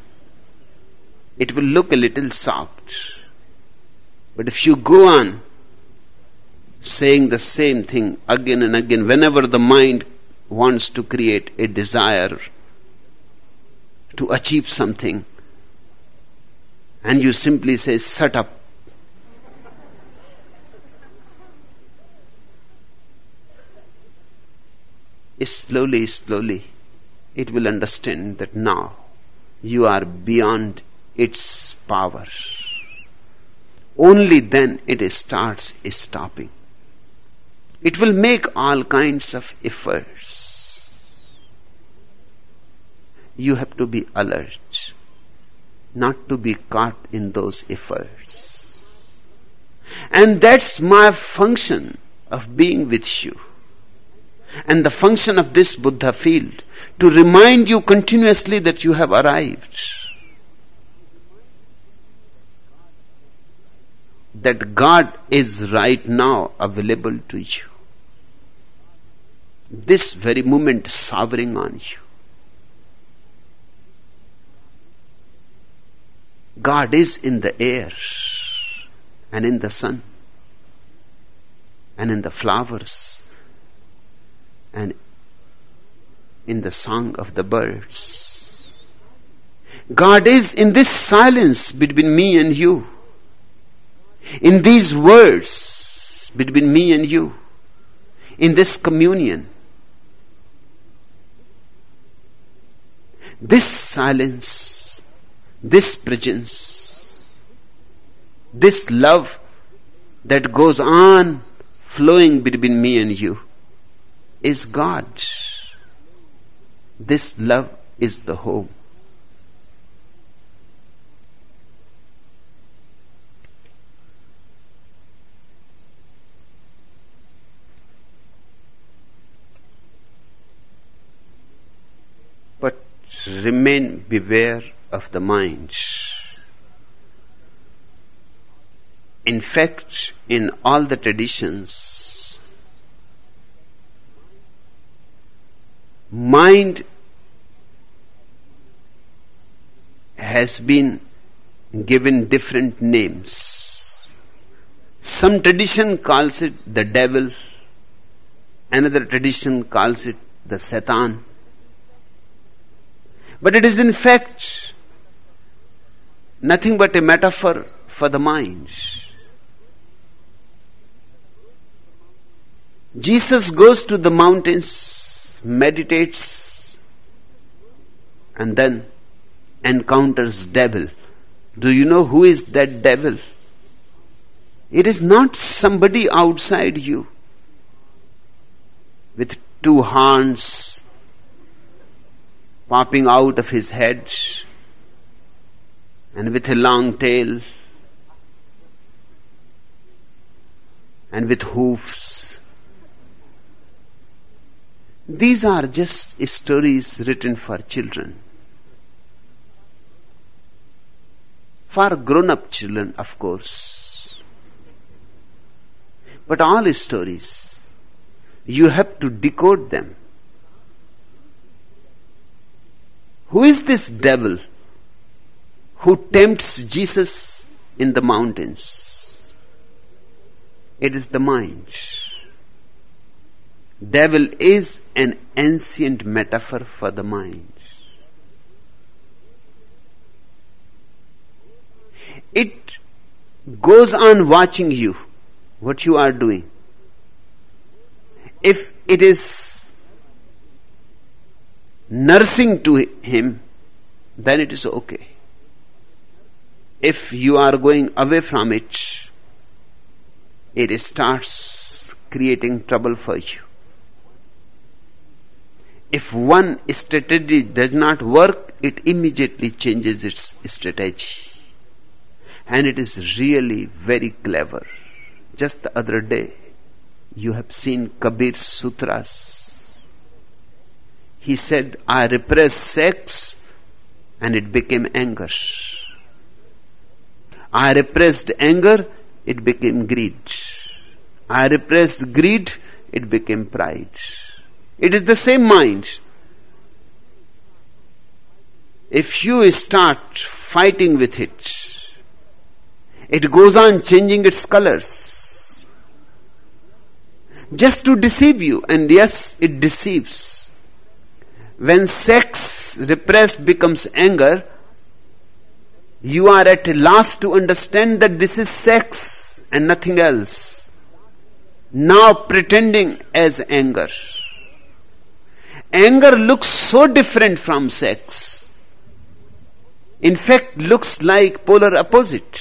It will look a little soft. But if you go on saying the same thing again and again, whenever the mind wants to create a desire to achieve something, and you simply say, "Shut up," slowly, it will understand that now you are beyond its power. Only then it starts stopping. It will make all kinds of efforts. You have to be alert, not to be caught in those efforts. And that's my function of being with you. And the function of this Buddha field, to remind you continuously that you have arrived. That God is right now available to you. This very moment sovereign on you. God is in the air and in the sun and in the flowers and in the song of the birds. God is in this silence between me and you. In these words between me and you. In this communion. This silence, this presence, this love that goes on flowing between me and you is God. This love is the home. But remain beware of the mind. In fact, in all the traditions, mind has been given different names. Some tradition calls it the devil, another tradition calls it the Satan. But it is in fact nothing but a metaphor for the mind. Jesus goes to the mountains, meditates, and then encounters devil. Do you know who is that devil? It is not somebody outside you with two horns popping out of his head and with a long tail and with hoofs. These are just stories written for children. For grown-up children, of course. But all stories, you have to decode them. Who is this devil who tempts Jesus in the mountains? It is the mind. Devil is an ancient metaphor for the mind. It goes on watching you, what you are doing. If it is nursing to him, then it is okay. If you are going away from it, it starts creating trouble for you. If one strategy does not work, it immediately changes its strategy. And it is really very clever. Just the other day, you have seen Kabir's sutras. He said, I repressed sex and it became anger. I repressed anger, it became greed. I repressed greed, it became pride. It is the same mind. If you start fighting with it, it goes on changing its colors. Just to deceive you, and yes, it deceives. When sex repressed becomes anger, you are at a loss to understand that this is sex and nothing else. Now pretending as anger. anger looks so different from sex. In fact, looks like polar opposite.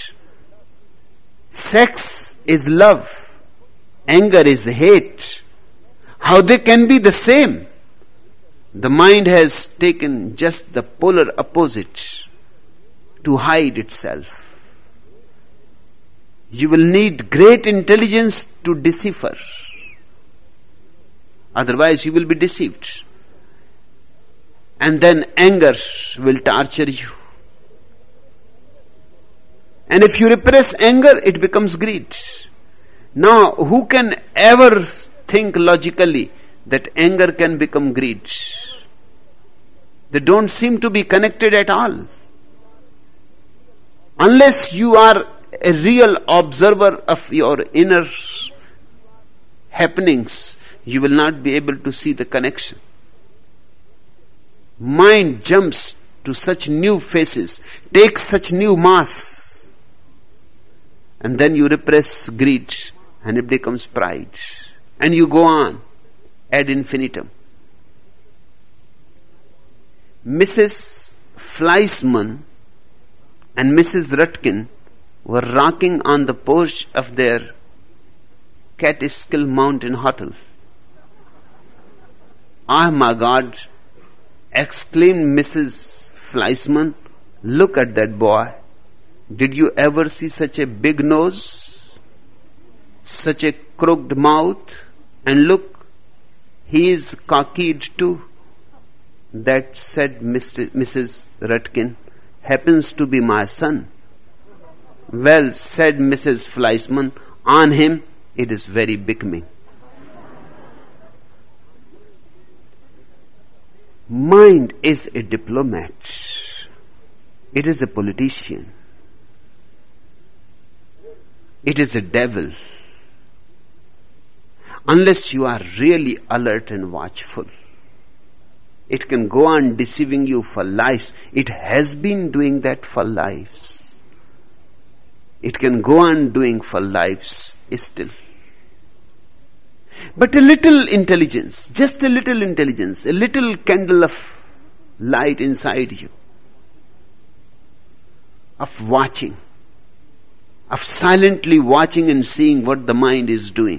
Sex is love. Anger is hate. How they can be the same? The mind has taken just the polar opposite to hide itself. You will need great intelligence to decipher. Otherwise you will be deceived. And then anger will torture you. And if you repress anger, it becomes greed. Now, who can ever think logically that anger can become greed? They don't seem to be connected at all. Unless you are a real observer of your inner happenings, you will not be able to see the connection. Mind jumps to such new faces, takes such new mass, and then you repress greed and it becomes pride. And you go on ad infinitum. Mrs. Fleischmann and Mrs. Rutkin were rocking on the porch of their Catskill Mountain Hotel. "Ah, my God," exclaimed Mrs. Fleischmann, "look at that boy. Did you ever see such a big nose? Such a crooked mouth? And look, he is cockeyed too." "That," said Mrs. Rutkin, "happens to be my son." "Well," said Mrs. Fleischmann, "on him it is very becoming." Mind is a diplomat. It is a politician. It is a devil. Unless you are really alert and watchful, it can go on deceiving you for lives. It has been doing that for lives. It can go on doing for lives still. But a little intelligence, just a little intelligence, a little candle of light inside you, of watching, of silently watching and seeing what the mind is doing.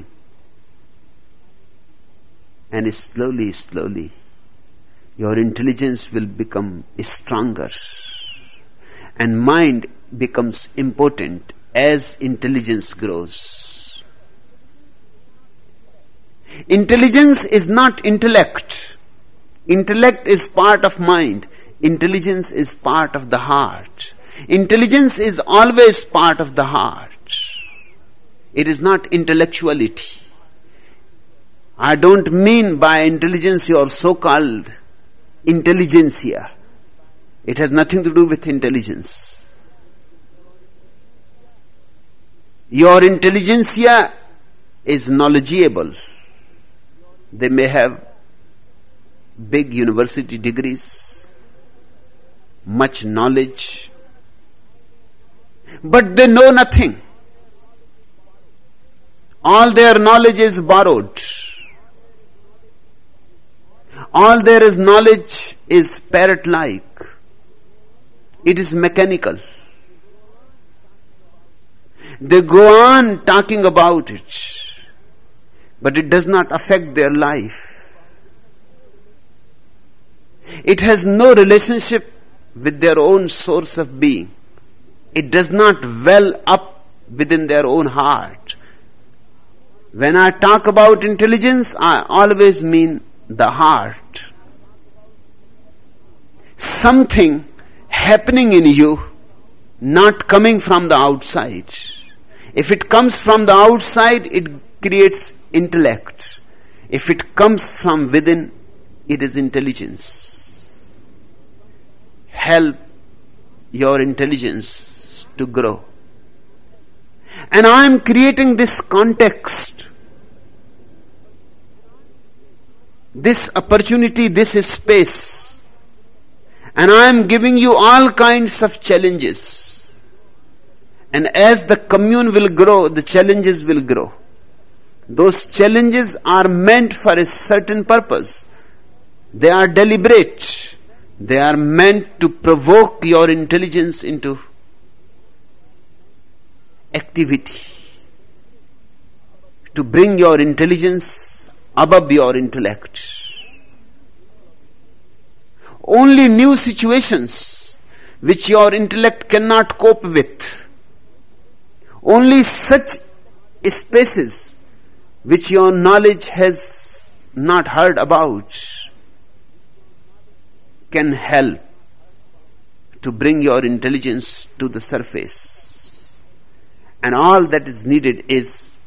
And slowly, slowly, your intelligence will become stronger. And mind becomes important as intelligence grows. Intelligence is not intellect. Intellect is part of mind. Intelligence is part of the heart. Intelligence is always part of the heart. It is not intellectuality. I don't mean by intelligence your so-called intelligentsia. It has nothing to do with intelligence. Your intelligentsia is knowledgeable. They may have big university degrees, much knowledge, but they know nothing. All their knowledge is borrowed. All there is knowledge is parrot-like. It is mechanical. They go on talking about it, but it does not affect their life. It has no relationship with their own source of being. It does not well up within their own heart. When I talk about intelligence, I always mean the heart. Something happening in you, not coming from the outside. If it comes from the outside, it creates intellect. If it comes from within, it is intelligence. Help your intelligence to grow. And I am creating this context, this opportunity, this space, and I am giving you all kinds of challenges. And as the commune will grow, the challenges will grow. Those challenges are meant for a certain purpose. They are deliberate. They are meant to provoke your intelligence into activity, to bring your intelligence above your intellect. Only new situations which your intellect cannot cope with, only such spaces which your knowledge has not heard about, can help to bring your intelligence to the surface. And all that is needed is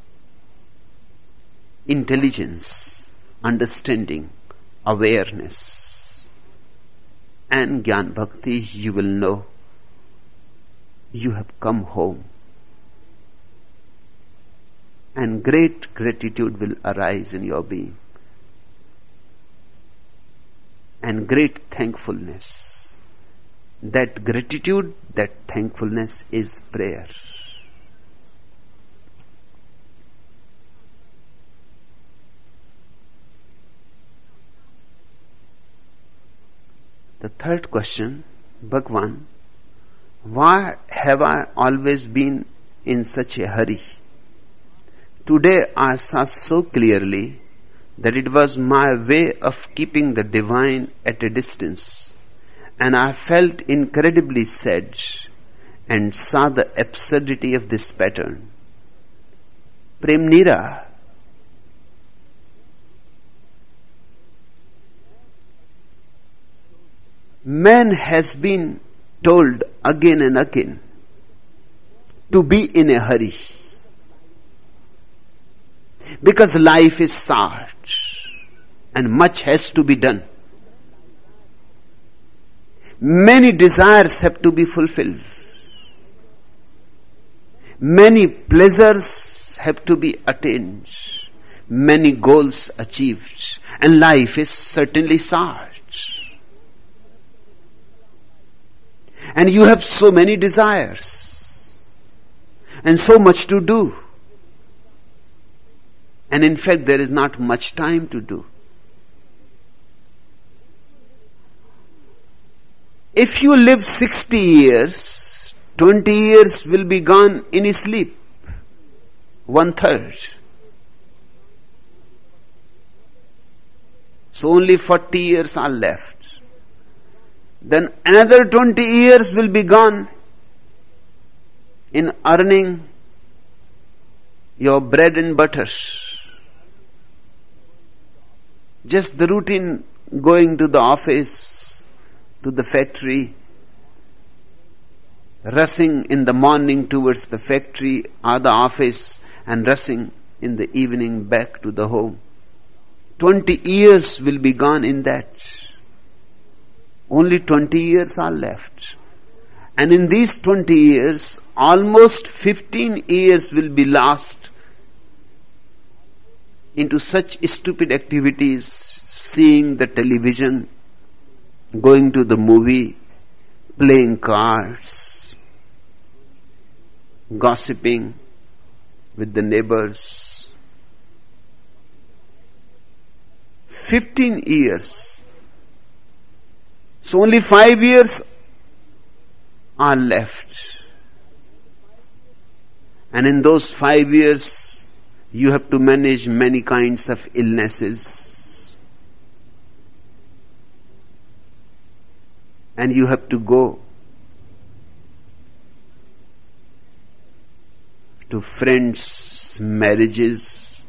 intelligence, understanding, awareness. And Gyan Bhakti, you will know you have come home. And great gratitude will arise in your being. And great thankfulness. That gratitude, that thankfulness is prayer. The third question, Bhagwan, why have I always been in such a hurry? Today I saw so clearly that it was my way of keeping the divine at a distance, and I felt incredibly sad and saw the absurdity of this pattern. Premnira, man has been told again and again to be in a hurry, because life is short and much has to be done. Many desires have to be fulfilled. Many pleasures have to be attained. Many goals achieved. And life is certainly short. And you have so many desires. And so much to do. And in fact, there is not much time to do. If you live 60 years, 20 years will be gone in sleep. 1/3. So only 40 years are left. Then another 20 years will be gone in earning your bread and butter. Just the routine, going to the office, to the factory, rushing in the morning towards the factory or the office, and rushing in the evening back to the home. 20 years will be gone in that. Only 20 years are left. And in these 20 years, almost 15 years will be lost into such stupid activities, seeing the television, going to the movie, playing cards, gossiping with the neighbors. 15 years. So only 5 years are left. And in those 5 years, you have to manage many kinds of illnesses. And you have to go to friends' marriages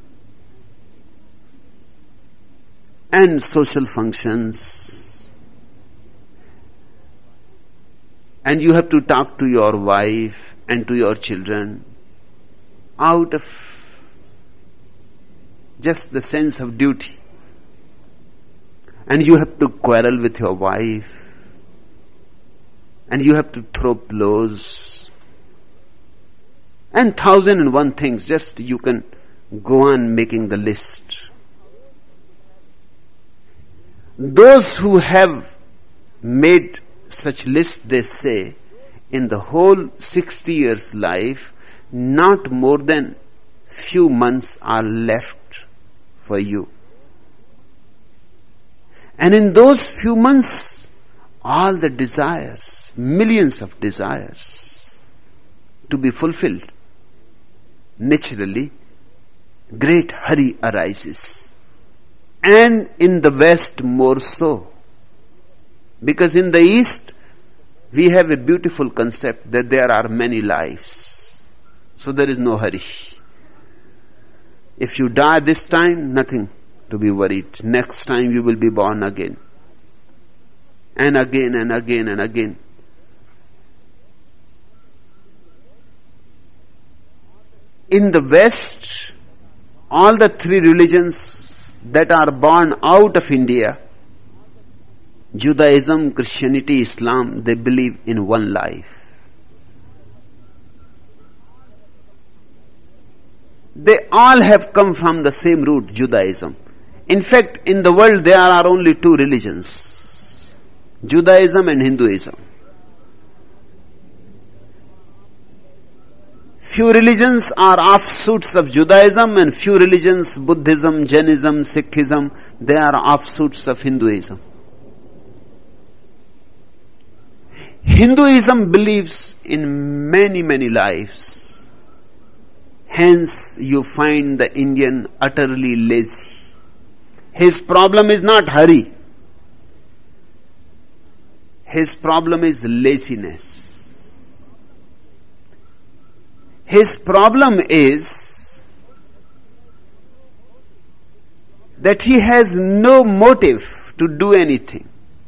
and social functions. And you have to talk to your wife and to your children out of just the sense of duty. And you have to quarrel with your wife. And you have to throw blows. And 1,001 things. Just you can go on making the list. Those who have made such list, they say, in the whole 60 years life, not more than few months are left for you. And in those few months, all the desires, millions of desires to be fulfilled, naturally, great hurry arises. And in the West more so. Because in the East, we have a beautiful concept that there are many lives. So there is no hurry. If you die this time, nothing to be worried. Next time you will be born again. And again and again and again. In the West, all the three religions that are born out of India, Judaism, Christianity, Islam, they believe in one life. They all have come from the same root, Judaism. In fact, in the world there are only two religions, Judaism and Hinduism. Few religions are offshoots of Judaism, and few religions, Buddhism, Jainism, Sikhism, they are offshoots of Hinduism. Hinduism believes in many, many lives. Hence, you find the Indian utterly lazy. His problem is not hurry. His problem is laziness. His problem is that he has no motive to do anything.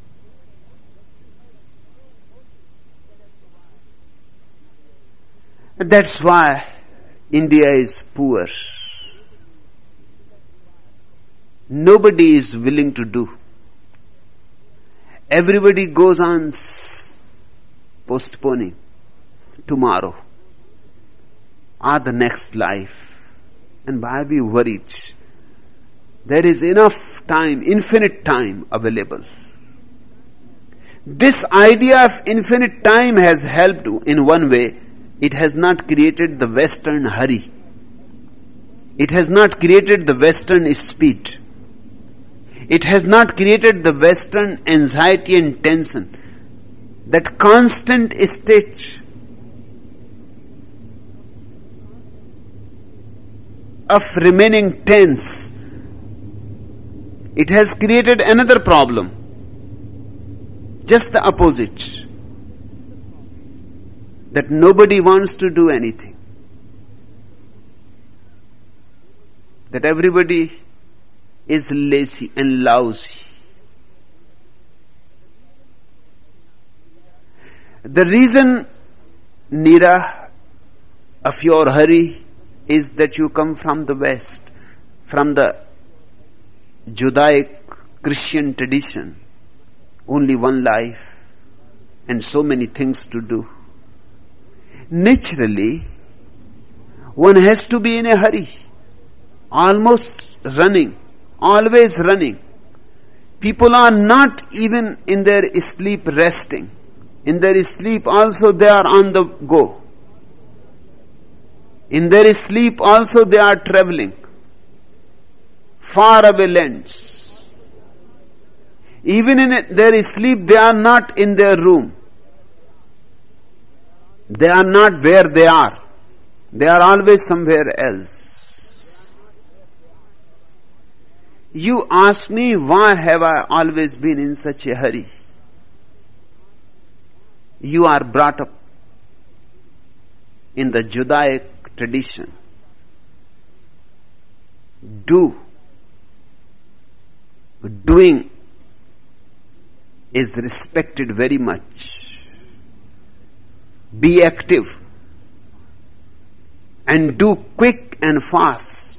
That's why India is poor. Nobody is willing to do. Everybody goes on postponing tomorrow or the next life. And why be worried? There is enough time, infinite time available. This idea of infinite time has helped in one way. It has not created the Western hurry. It has not created the Western speed. It has not created the Western anxiety and tension. That constant state of remaining tense. It has created another problem. Just the opposite. That nobody wants to do anything. That everybody is lazy and lousy. The reason, Neera, of your hurry is that you come from the West, from the Judaic Christian tradition. Only one life and so many things to do. Naturally, one has to be in a hurry, almost running, always running. People are not even in their sleep resting. In their sleep also they are on the go. In their sleep also they are traveling. Far away lands. Even in their sleep they are not in their room. They are not where they are. They are always somewhere else. You ask me, why have I always been in such a hurry? You are brought up in the Judaic tradition. Doing is respected very much. Be active and do quick and fast.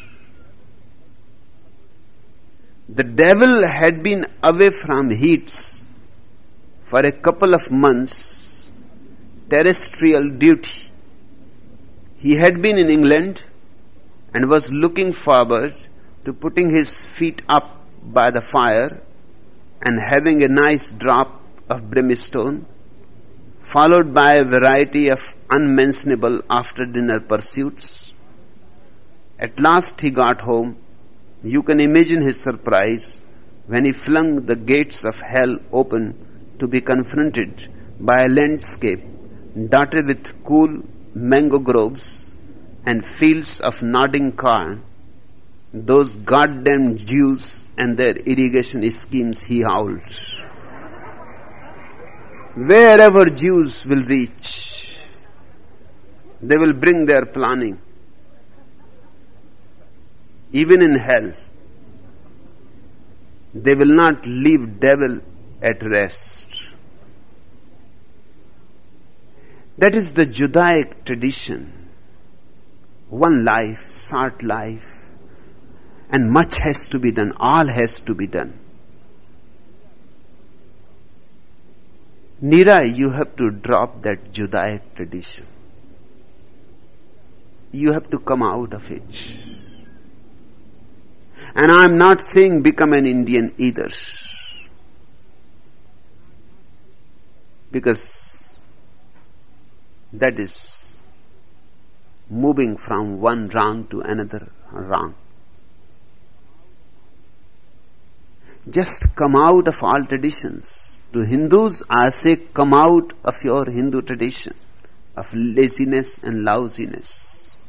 The devil had been away from heats for a couple of months, terrestrial duty. He had been in England and was looking forward to putting his feet up by the fire and having a nice drop of brimstone, followed by a variety of unmentionable after-dinner pursuits. At last he got home. You can imagine his surprise when he flung the gates of hell open to be confronted by a landscape dotted with cool mango groves and fields of nodding corn, those goddamn Jews and their irrigation schemes, he howled. Wherever Jews will reach, they will bring their planning. Even in hell, they will not leave devil at rest. That is the Judaic tradition. One life, short life, and much has to be done, all has to be done. Nirai, you have to drop that Judaic tradition. You have to come out of it. And I am not saying become an Indian either. Because that is moving from one wrong to another wrong. Just come out of all traditions. To Hindus, I say come out of your Hindu tradition of laziness and lousiness.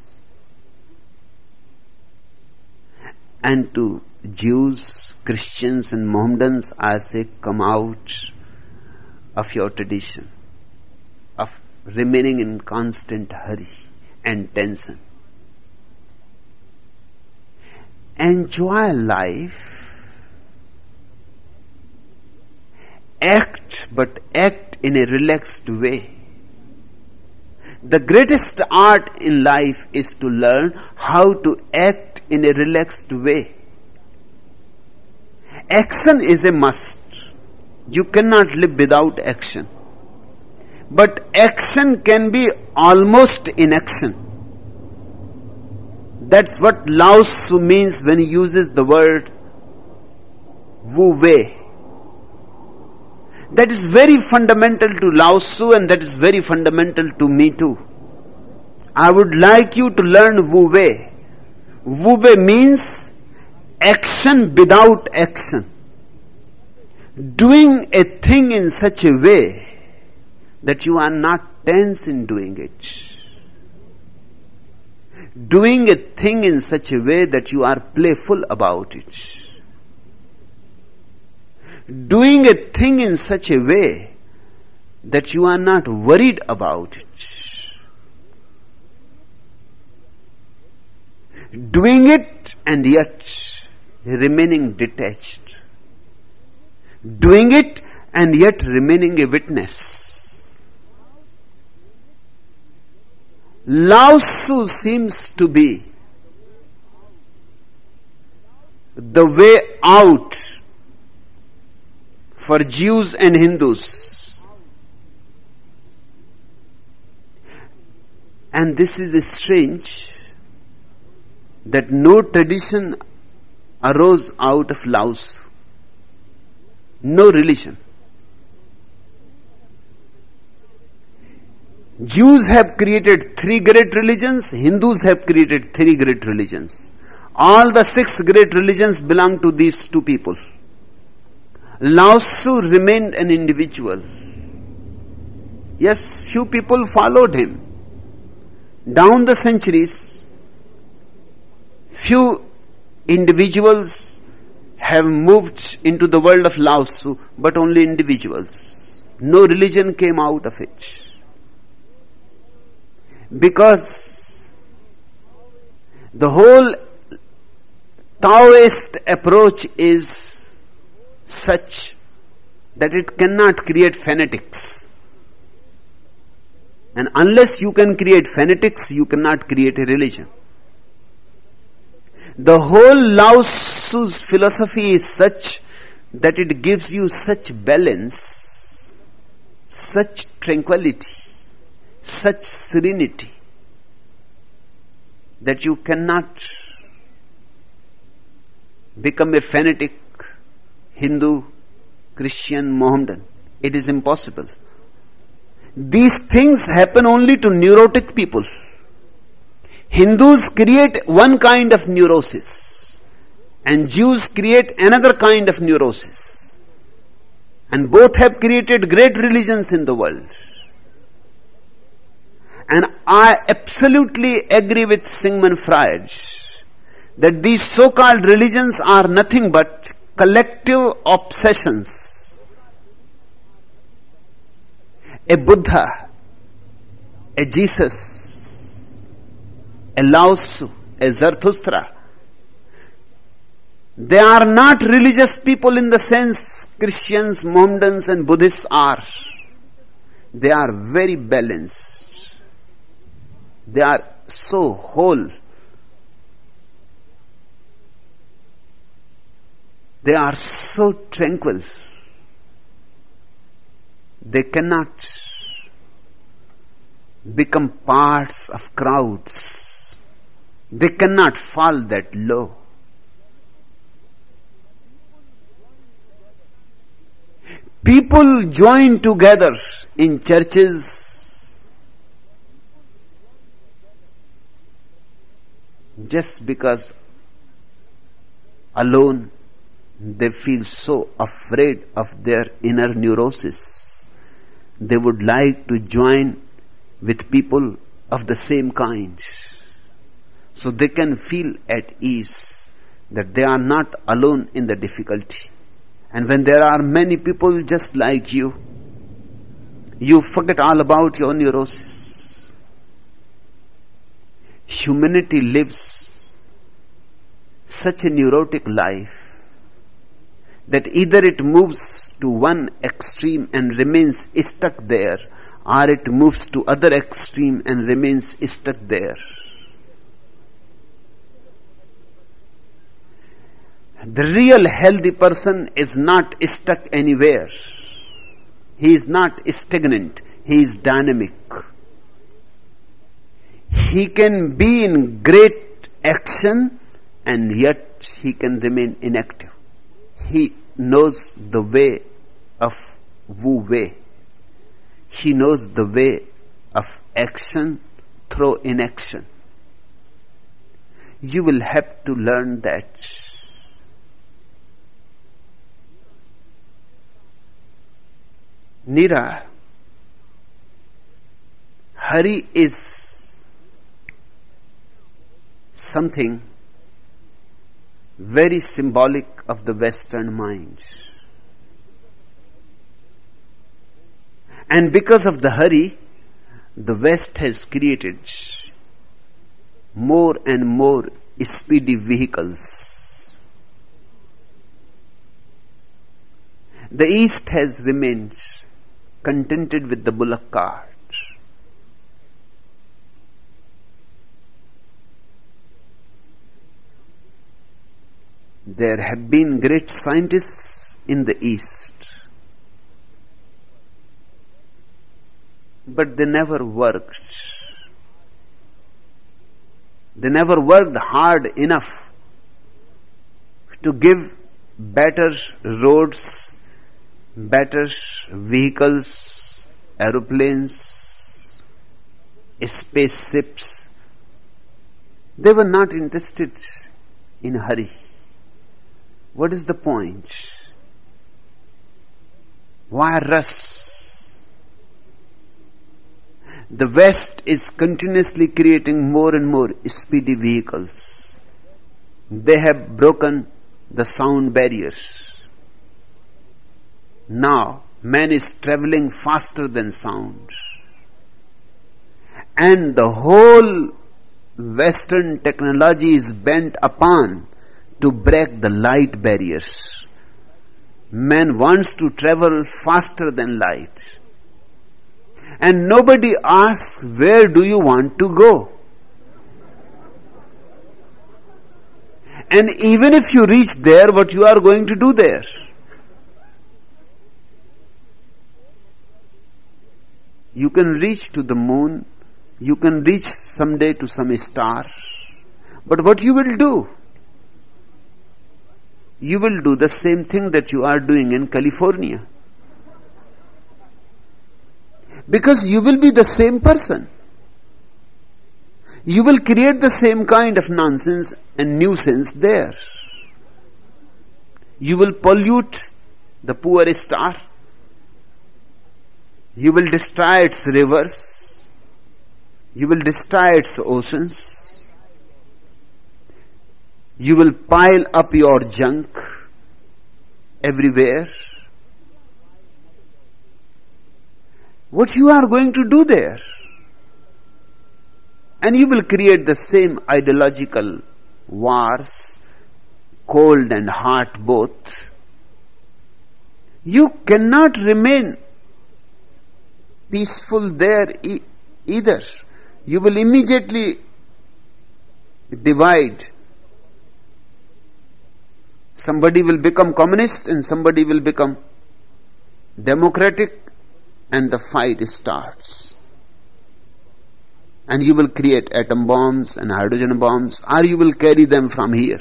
And to Jews, Christians and Mohammedans, I say come out of your tradition of remaining in constant hurry and tension. Enjoy life. Act, but act in a relaxed way. The greatest art in life is to learn how to act in a relaxed way. Action is a must. You cannot live without action. But action can be almost inaction. That's what Lao Tzu means when he uses the word Wu Wei. That is very fundamental to Lao Tzu, and that is very fundamental to me too. I would like you to learn Wu Wei. Wu Wei means action without action. Doing a thing in such a way that you are not tense in doing it. Doing a thing in such a way that you are playful about it. Doing a thing in such a way that you are not worried about it. Doing it and yet remaining detached. Doing it and yet remaining a witness. Lao Tzu seems to be the way out for Jews and Hindus. And this is strange that no tradition arose out of Lao Tzu. No religion. Jews have created 3 great religions, Hindus have created 3 great religions. All the 6 great religions belong to these 2 people. Lao Tzu remained an individual. Yes, few people followed him. Down the centuries, few individuals have moved into the world of Lao Tzu, but only individuals. No religion came out of it. Because the whole Taoist approach is such that it cannot create fanatics. And unless you can create fanatics, you cannot create a religion. The whole Lao Tzu's philosophy is such that it gives you such balance, such tranquility, such serenity, that you cannot become a fanatic Hindu, Christian, Mohammedan. It is impossible. These things happen only to neurotic people. Hindus create one kind of neurosis. And Jews create another kind of neurosis. And both have created great religions in the world. And I absolutely agree with Sigmund Freud that these so-called religions are nothing but collective obsessions. A Buddha, a Jesus, a Lao Tzu, a Zarathustra, they are not religious people in the sense Christians, Mohammedans and Buddhists are. They are very balanced. They are so whole. They are so tranquil. They cannot become parts of crowds. They cannot fall that low. People join together in churches just because alone they feel so afraid of their inner neurosis. They would like to join with people of the same kind, so they can feel at ease that they are not alone in the difficulty. And when there are many people just like you forget all about your neurosis. Humanity lives such a neurotic life that either it moves to one extreme and remains stuck there, or it moves to other extreme and remains stuck there. The real healthy person is not stuck anywhere. He is not stagnant. He is dynamic. He can be in great action and yet he can remain inactive. He knows the way of Wu Wei. He knows the way of action through inaction. You will have to learn that. Nira, hurry is something very symbolic of the Western mind. And because of the hurry, the West has created more and more speedy vehicles. The East has remained contented with the bullock cart. There have been great scientists in the East, but they never worked. They never worked hard enough to give better roads, better vehicles, aeroplanes, spaceships. They were not interested in hurry. What is the point? Why rush? The West is continuously creating more and more speedy vehicles. They have broken the sound barriers. Now, man is traveling faster than sound. And the whole Western technology is bent upon to break the light barriers. Man wants to travel faster than light. And nobody asks, where do you want to go? And even if you reach there, what you are going to do there? You can reach to the moon, you can reach someday to some star, but what you will do? You will do the same thing that you are doing in California. Because you will be the same person. You will create the same kind of nonsense and nuisance there. You will pollute the poor star. You will destroy its rivers. You will destroy its oceans. You will pile up your junk everywhere. What you are going to do there? And you will create the same ideological wars, cold and hot both. You cannot remain peaceful there either. You will immediately divide. Somebody will become communist and somebody will become democratic, and the fight starts. And you will create atom bombs and hydrogen bombs, or you will carry them from here.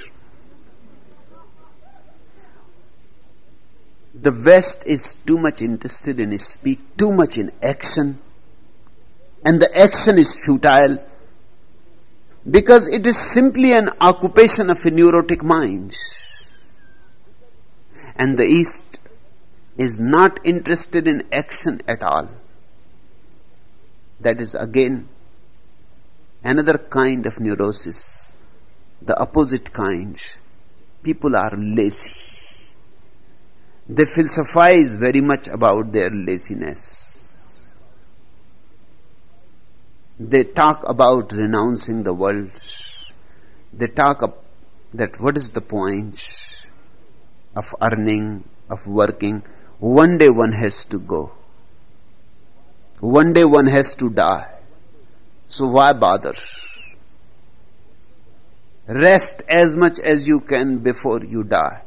The West is too much interested in speech, too much in action, and the action is futile because it is simply an occupation of a neurotic mind. And the East is not interested in action at all. That is again another kind of neurosis, the opposite kind. People are lazy. They philosophize very much about their laziness. They talk about renouncing the world. They talk that what is the point of earning, of working? One day one has to go. One day one has to die. So why bother? Rest as much as you can before you die.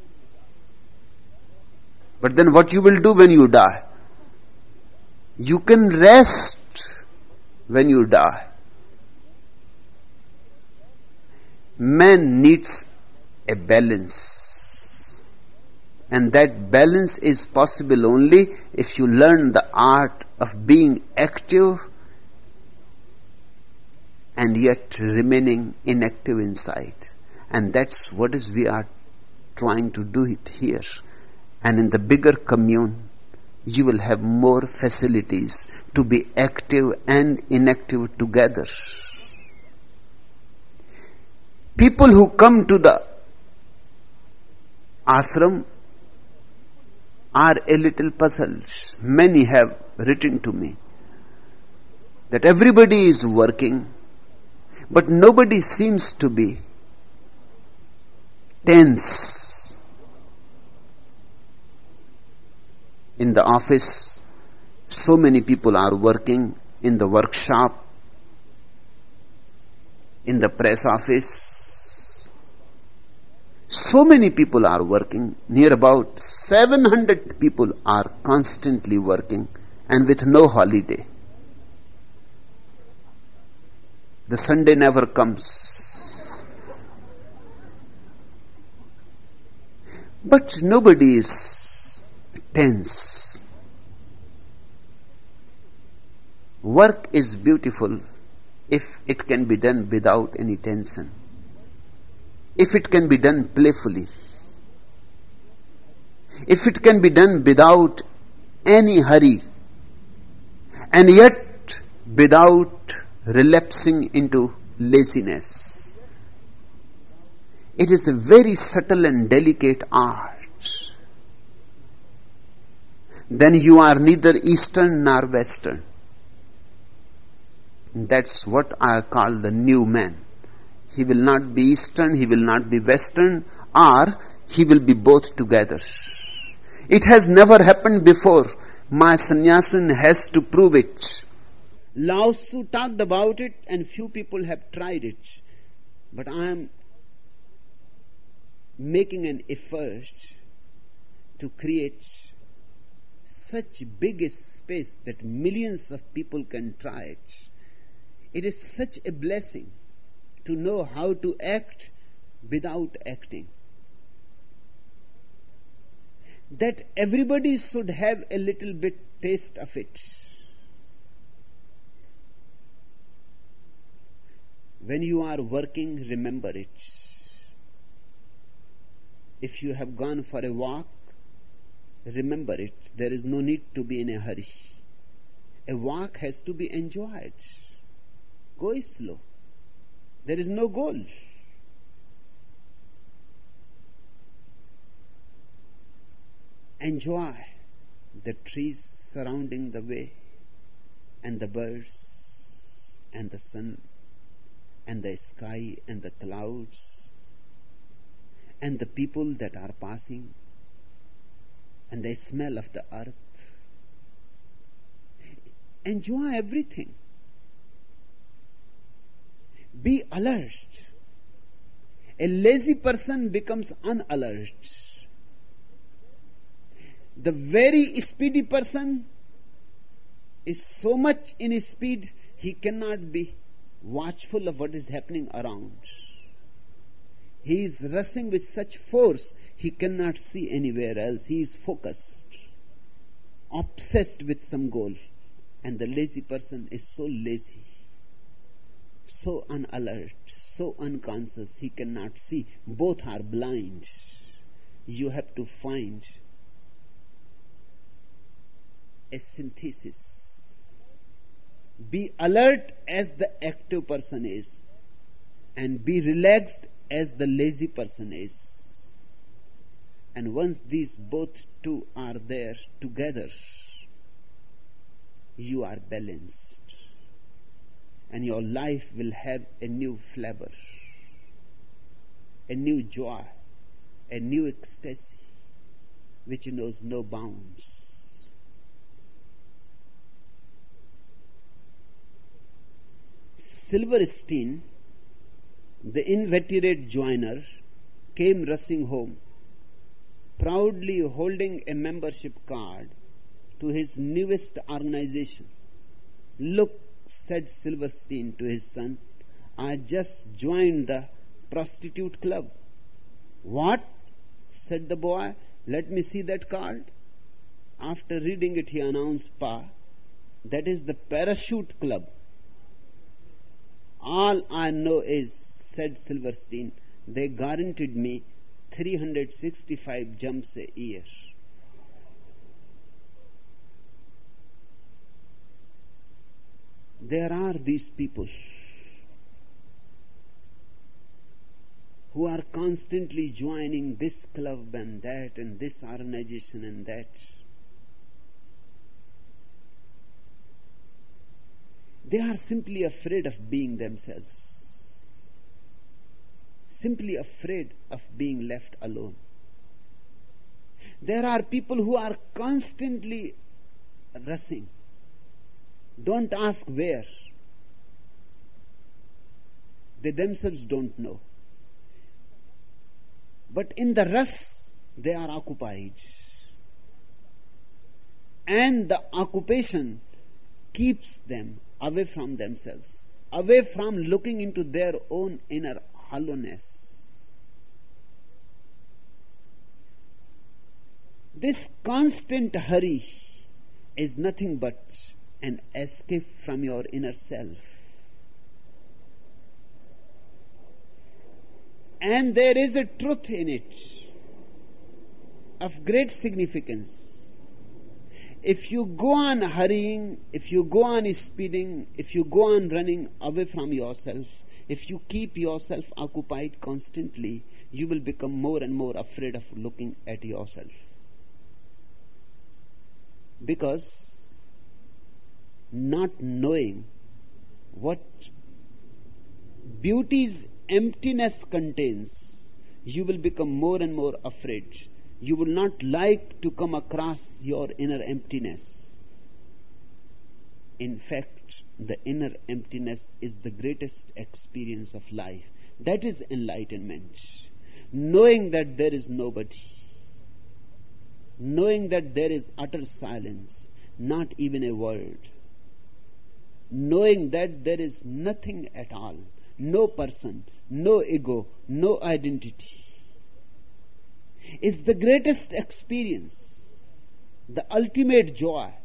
But then what you will do when you die? You can rest when you die. Man needs a balance. And that balance is possible only if you learn the art of being active and yet remaining inactive inside. And that's what is we are trying to do it here. And in the bigger commune, you will have more facilities to be active and inactive together. People who come to the ashram are a little puzzled. Many have written to me that everybody is working, but nobody seems to be tense. In the office, so many people are working. In the workshop, in the press office, so many people are working. Near about 700 people are constantly working and with no holiday. The Sunday never comes. But nobody is tense. Work is beautiful if it can be done without any tension. If it can be done playfully. If it can be done without any hurry. And yet without relapsing into laziness. It is a very subtle and delicate art. Then you are neither Eastern nor Western. That's what I call the new man. He will not be Eastern, he will not be Western, or he will be both together. It has never happened before. My sannyasin has to prove it. Lao Tzu talked about it and few people have tried it. But I am making an effort to create such big a space that millions of people can try it. It is such a blessing to know how to act without acting. That everybody should have a little bit taste of it. When you are working, remember it. If you have gone for a walk, remember it. There is no need to be in a hurry. A walk has to be enjoyed. Go slow. There is no goal. Enjoy the trees surrounding the way, and the birds, and the sun, and the sky, and the clouds, and the people that are passing, and the smell of the earth. Enjoy everything. Be alert. A lazy person becomes unalert. The very speedy person is so much in speed, he cannot be watchful of what is happening around. He is rushing with such force, he cannot see anywhere else. He is focused, obsessed with some goal. And the lazy person is so lazy, so unalert, so unconscious, he cannot see. Both are blind. You have to find a synthesis. Be alert as the active person is, and be relaxed as the lazy person is. And once these both two are there together, you are balanced, and your life will have a new flavor, a new joy, a new ecstasy which knows no bounds. Silverstein, the inveterate joiner, came rushing home, proudly holding a membership card to his newest organization. Look, said Silverstein to his son, I just joined the prostitute club. What? Said the boy. Let me see that card. After reading it, he announced, Pa, that is the parachute club. All I know is, said Silverstein, they guaranteed me 365 jumps a year. There are these people who are constantly joining this club and that, and this organization and that. They are simply afraid of being themselves, simply afraid of being left alone. There are people who are constantly rushing. Don't ask where. They themselves don't know. But in the rush, they are occupied. And the occupation keeps them away from themselves, away from looking into their own inner hollowness. This constant hurry is nothing but an escape from your inner self. And there is a truth in it of great significance. If you go on hurrying, if you go on speeding, if you go on running away from yourself, if you keep yourself occupied constantly, you will become more and more afraid of looking at yourself. Because not knowing what beauty's emptiness contains, you will become more and more afraid. You will not like to come across your inner emptiness. In fact, the inner emptiness is the greatest experience of life. That is enlightenment. Knowing that there is nobody. Knowing that there is utter silence, not even a word. Knowing that there is nothing at all, no person, no ego, no identity, is the greatest experience, the ultimate joy.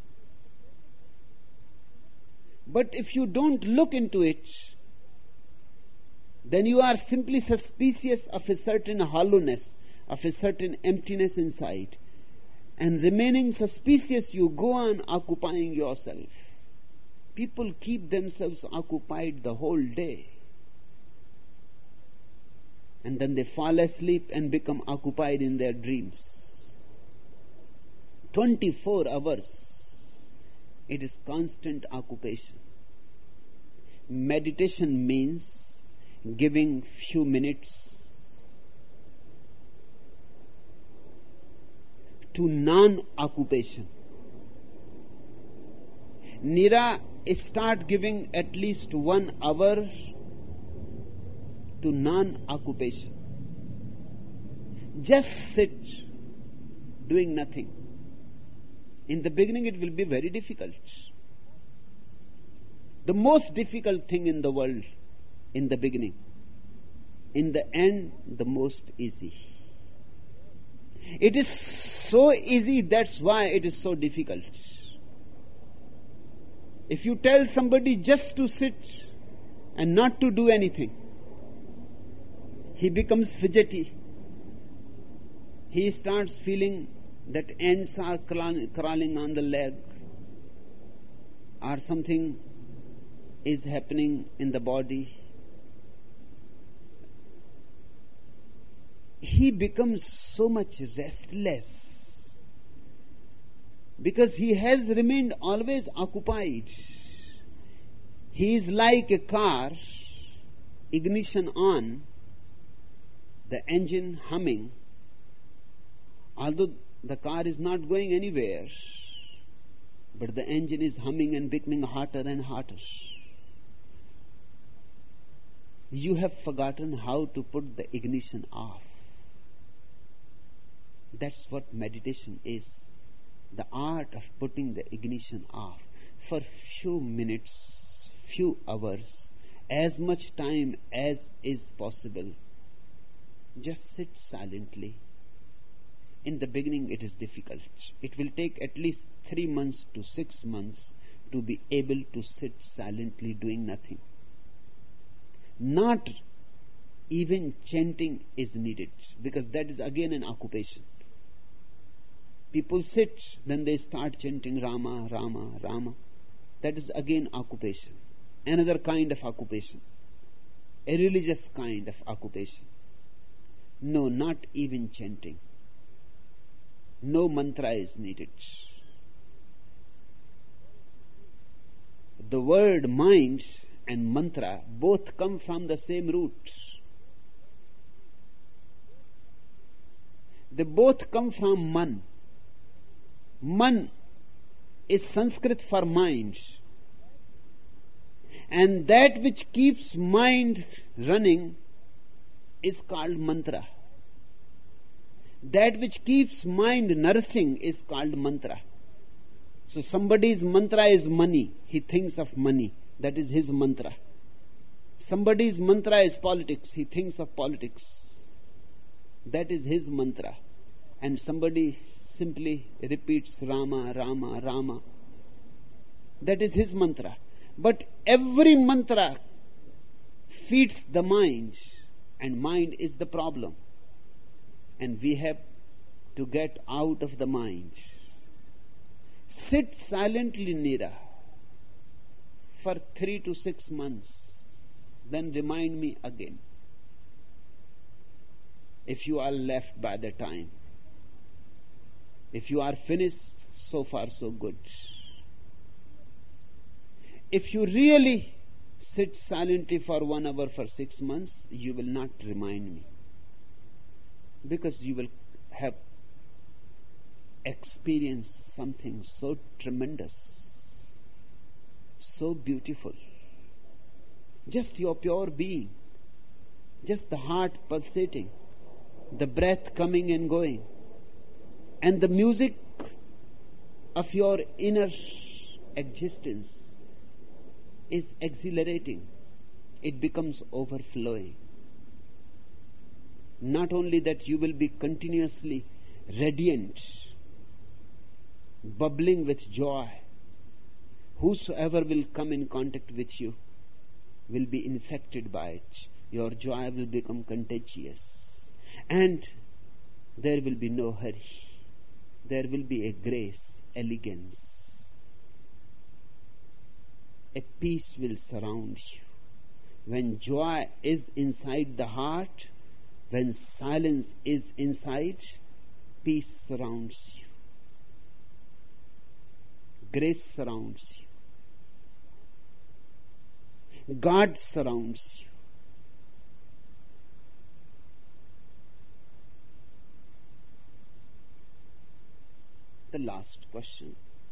But if you don't look into it, then you are simply suspicious of a certain hollowness, of a certain emptiness inside, and remaining suspicious, you go on occupying yourself. People keep themselves occupied the whole day, and then they fall asleep and become occupied in their dreams. 24 hours, it is constant occupation. Meditation means giving few minutes to non-occupation. Nira, start giving at least 1 hour to non-occupation. Just sit, doing nothing. In the beginning it will be very difficult. The most difficult thing in the world in the beginning. In the end, the most easy. It is so easy, that's why it is so difficult. If you tell somebody just to sit and not to do anything, he becomes fidgety. He starts feeling that ants are crawling on the leg, or something is happening in the body. He becomes so much restless because he has remained always occupied. He is like a car, ignition on, the engine humming, although the car is not going anywhere, but the engine is humming and becoming hotter and hotter. You have forgotten how to put the ignition off. That's what meditation is. The art of putting the ignition off. For few minutes, few hours, as much time as is possible, just sit silently. In the beginning it is difficult. It will take at least 3 months to 6 months to be able to sit silently doing nothing. Not even chanting is needed, because that is again an occupation. People sit, then they start chanting Rama, Rama, Rama. That is again occupation. Another kind of occupation. A religious kind of occupation. No, not even chanting. No mantra is needed. The word mind and mantra both come from the same root. They both come from man. Man is Sanskrit for mind. And that which keeps mind running is called mantra. That which keeps mind nourishing is called mantra. So somebody's mantra is money. He thinks of money. That is his mantra. Somebody's mantra is politics. He thinks of politics. That is his mantra. And somebody simply repeats Rama, Rama, Rama. That is his mantra. But every mantra feeds the mind, and mind is the problem. And we have to get out of the mind. Sit silently, Nira, for 3 to 6 months. Then remind me again, if you are left by the time. If you are finished, so far so good. If you really sit silently for 1 hour for 6 months, you will not remind me. Because you will have experienced something so tremendous, so beautiful. Just your pure being, just the heart pulsating, the breath coming and going, and the music of your inner existence is exhilarating. It becomes overflowing. Not only that, you will be continuously radiant, bubbling with joy. Whosoever will come in contact with you will be infected by it. Your joy will become contagious. And there will be no hurry. There will be a grace, elegance. A peace will surround you. When joy is inside the heart, when silence is inside, peace surrounds you. Grace surrounds you. God surrounds you. The last question.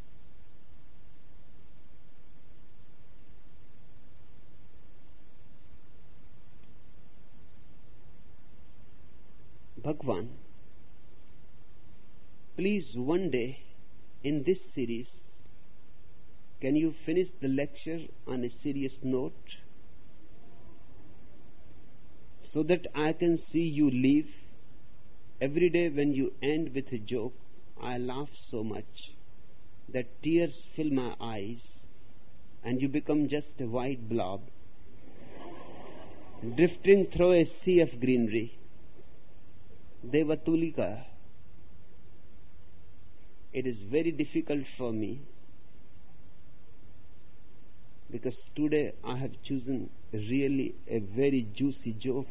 Bhagwan, please one day in this series, can you finish the lecture on a serious note so that I can see you leave? Every day when you end with a joke, I laugh so much that tears fill my eyes and you become just a white blob drifting through a sea of greenery. Devatulika, it is very difficult for me because today I have chosen really a very juicy joke.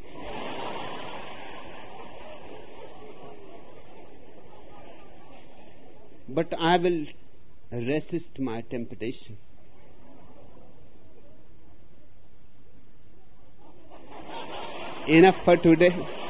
But I will resist my temptation. Enough for today.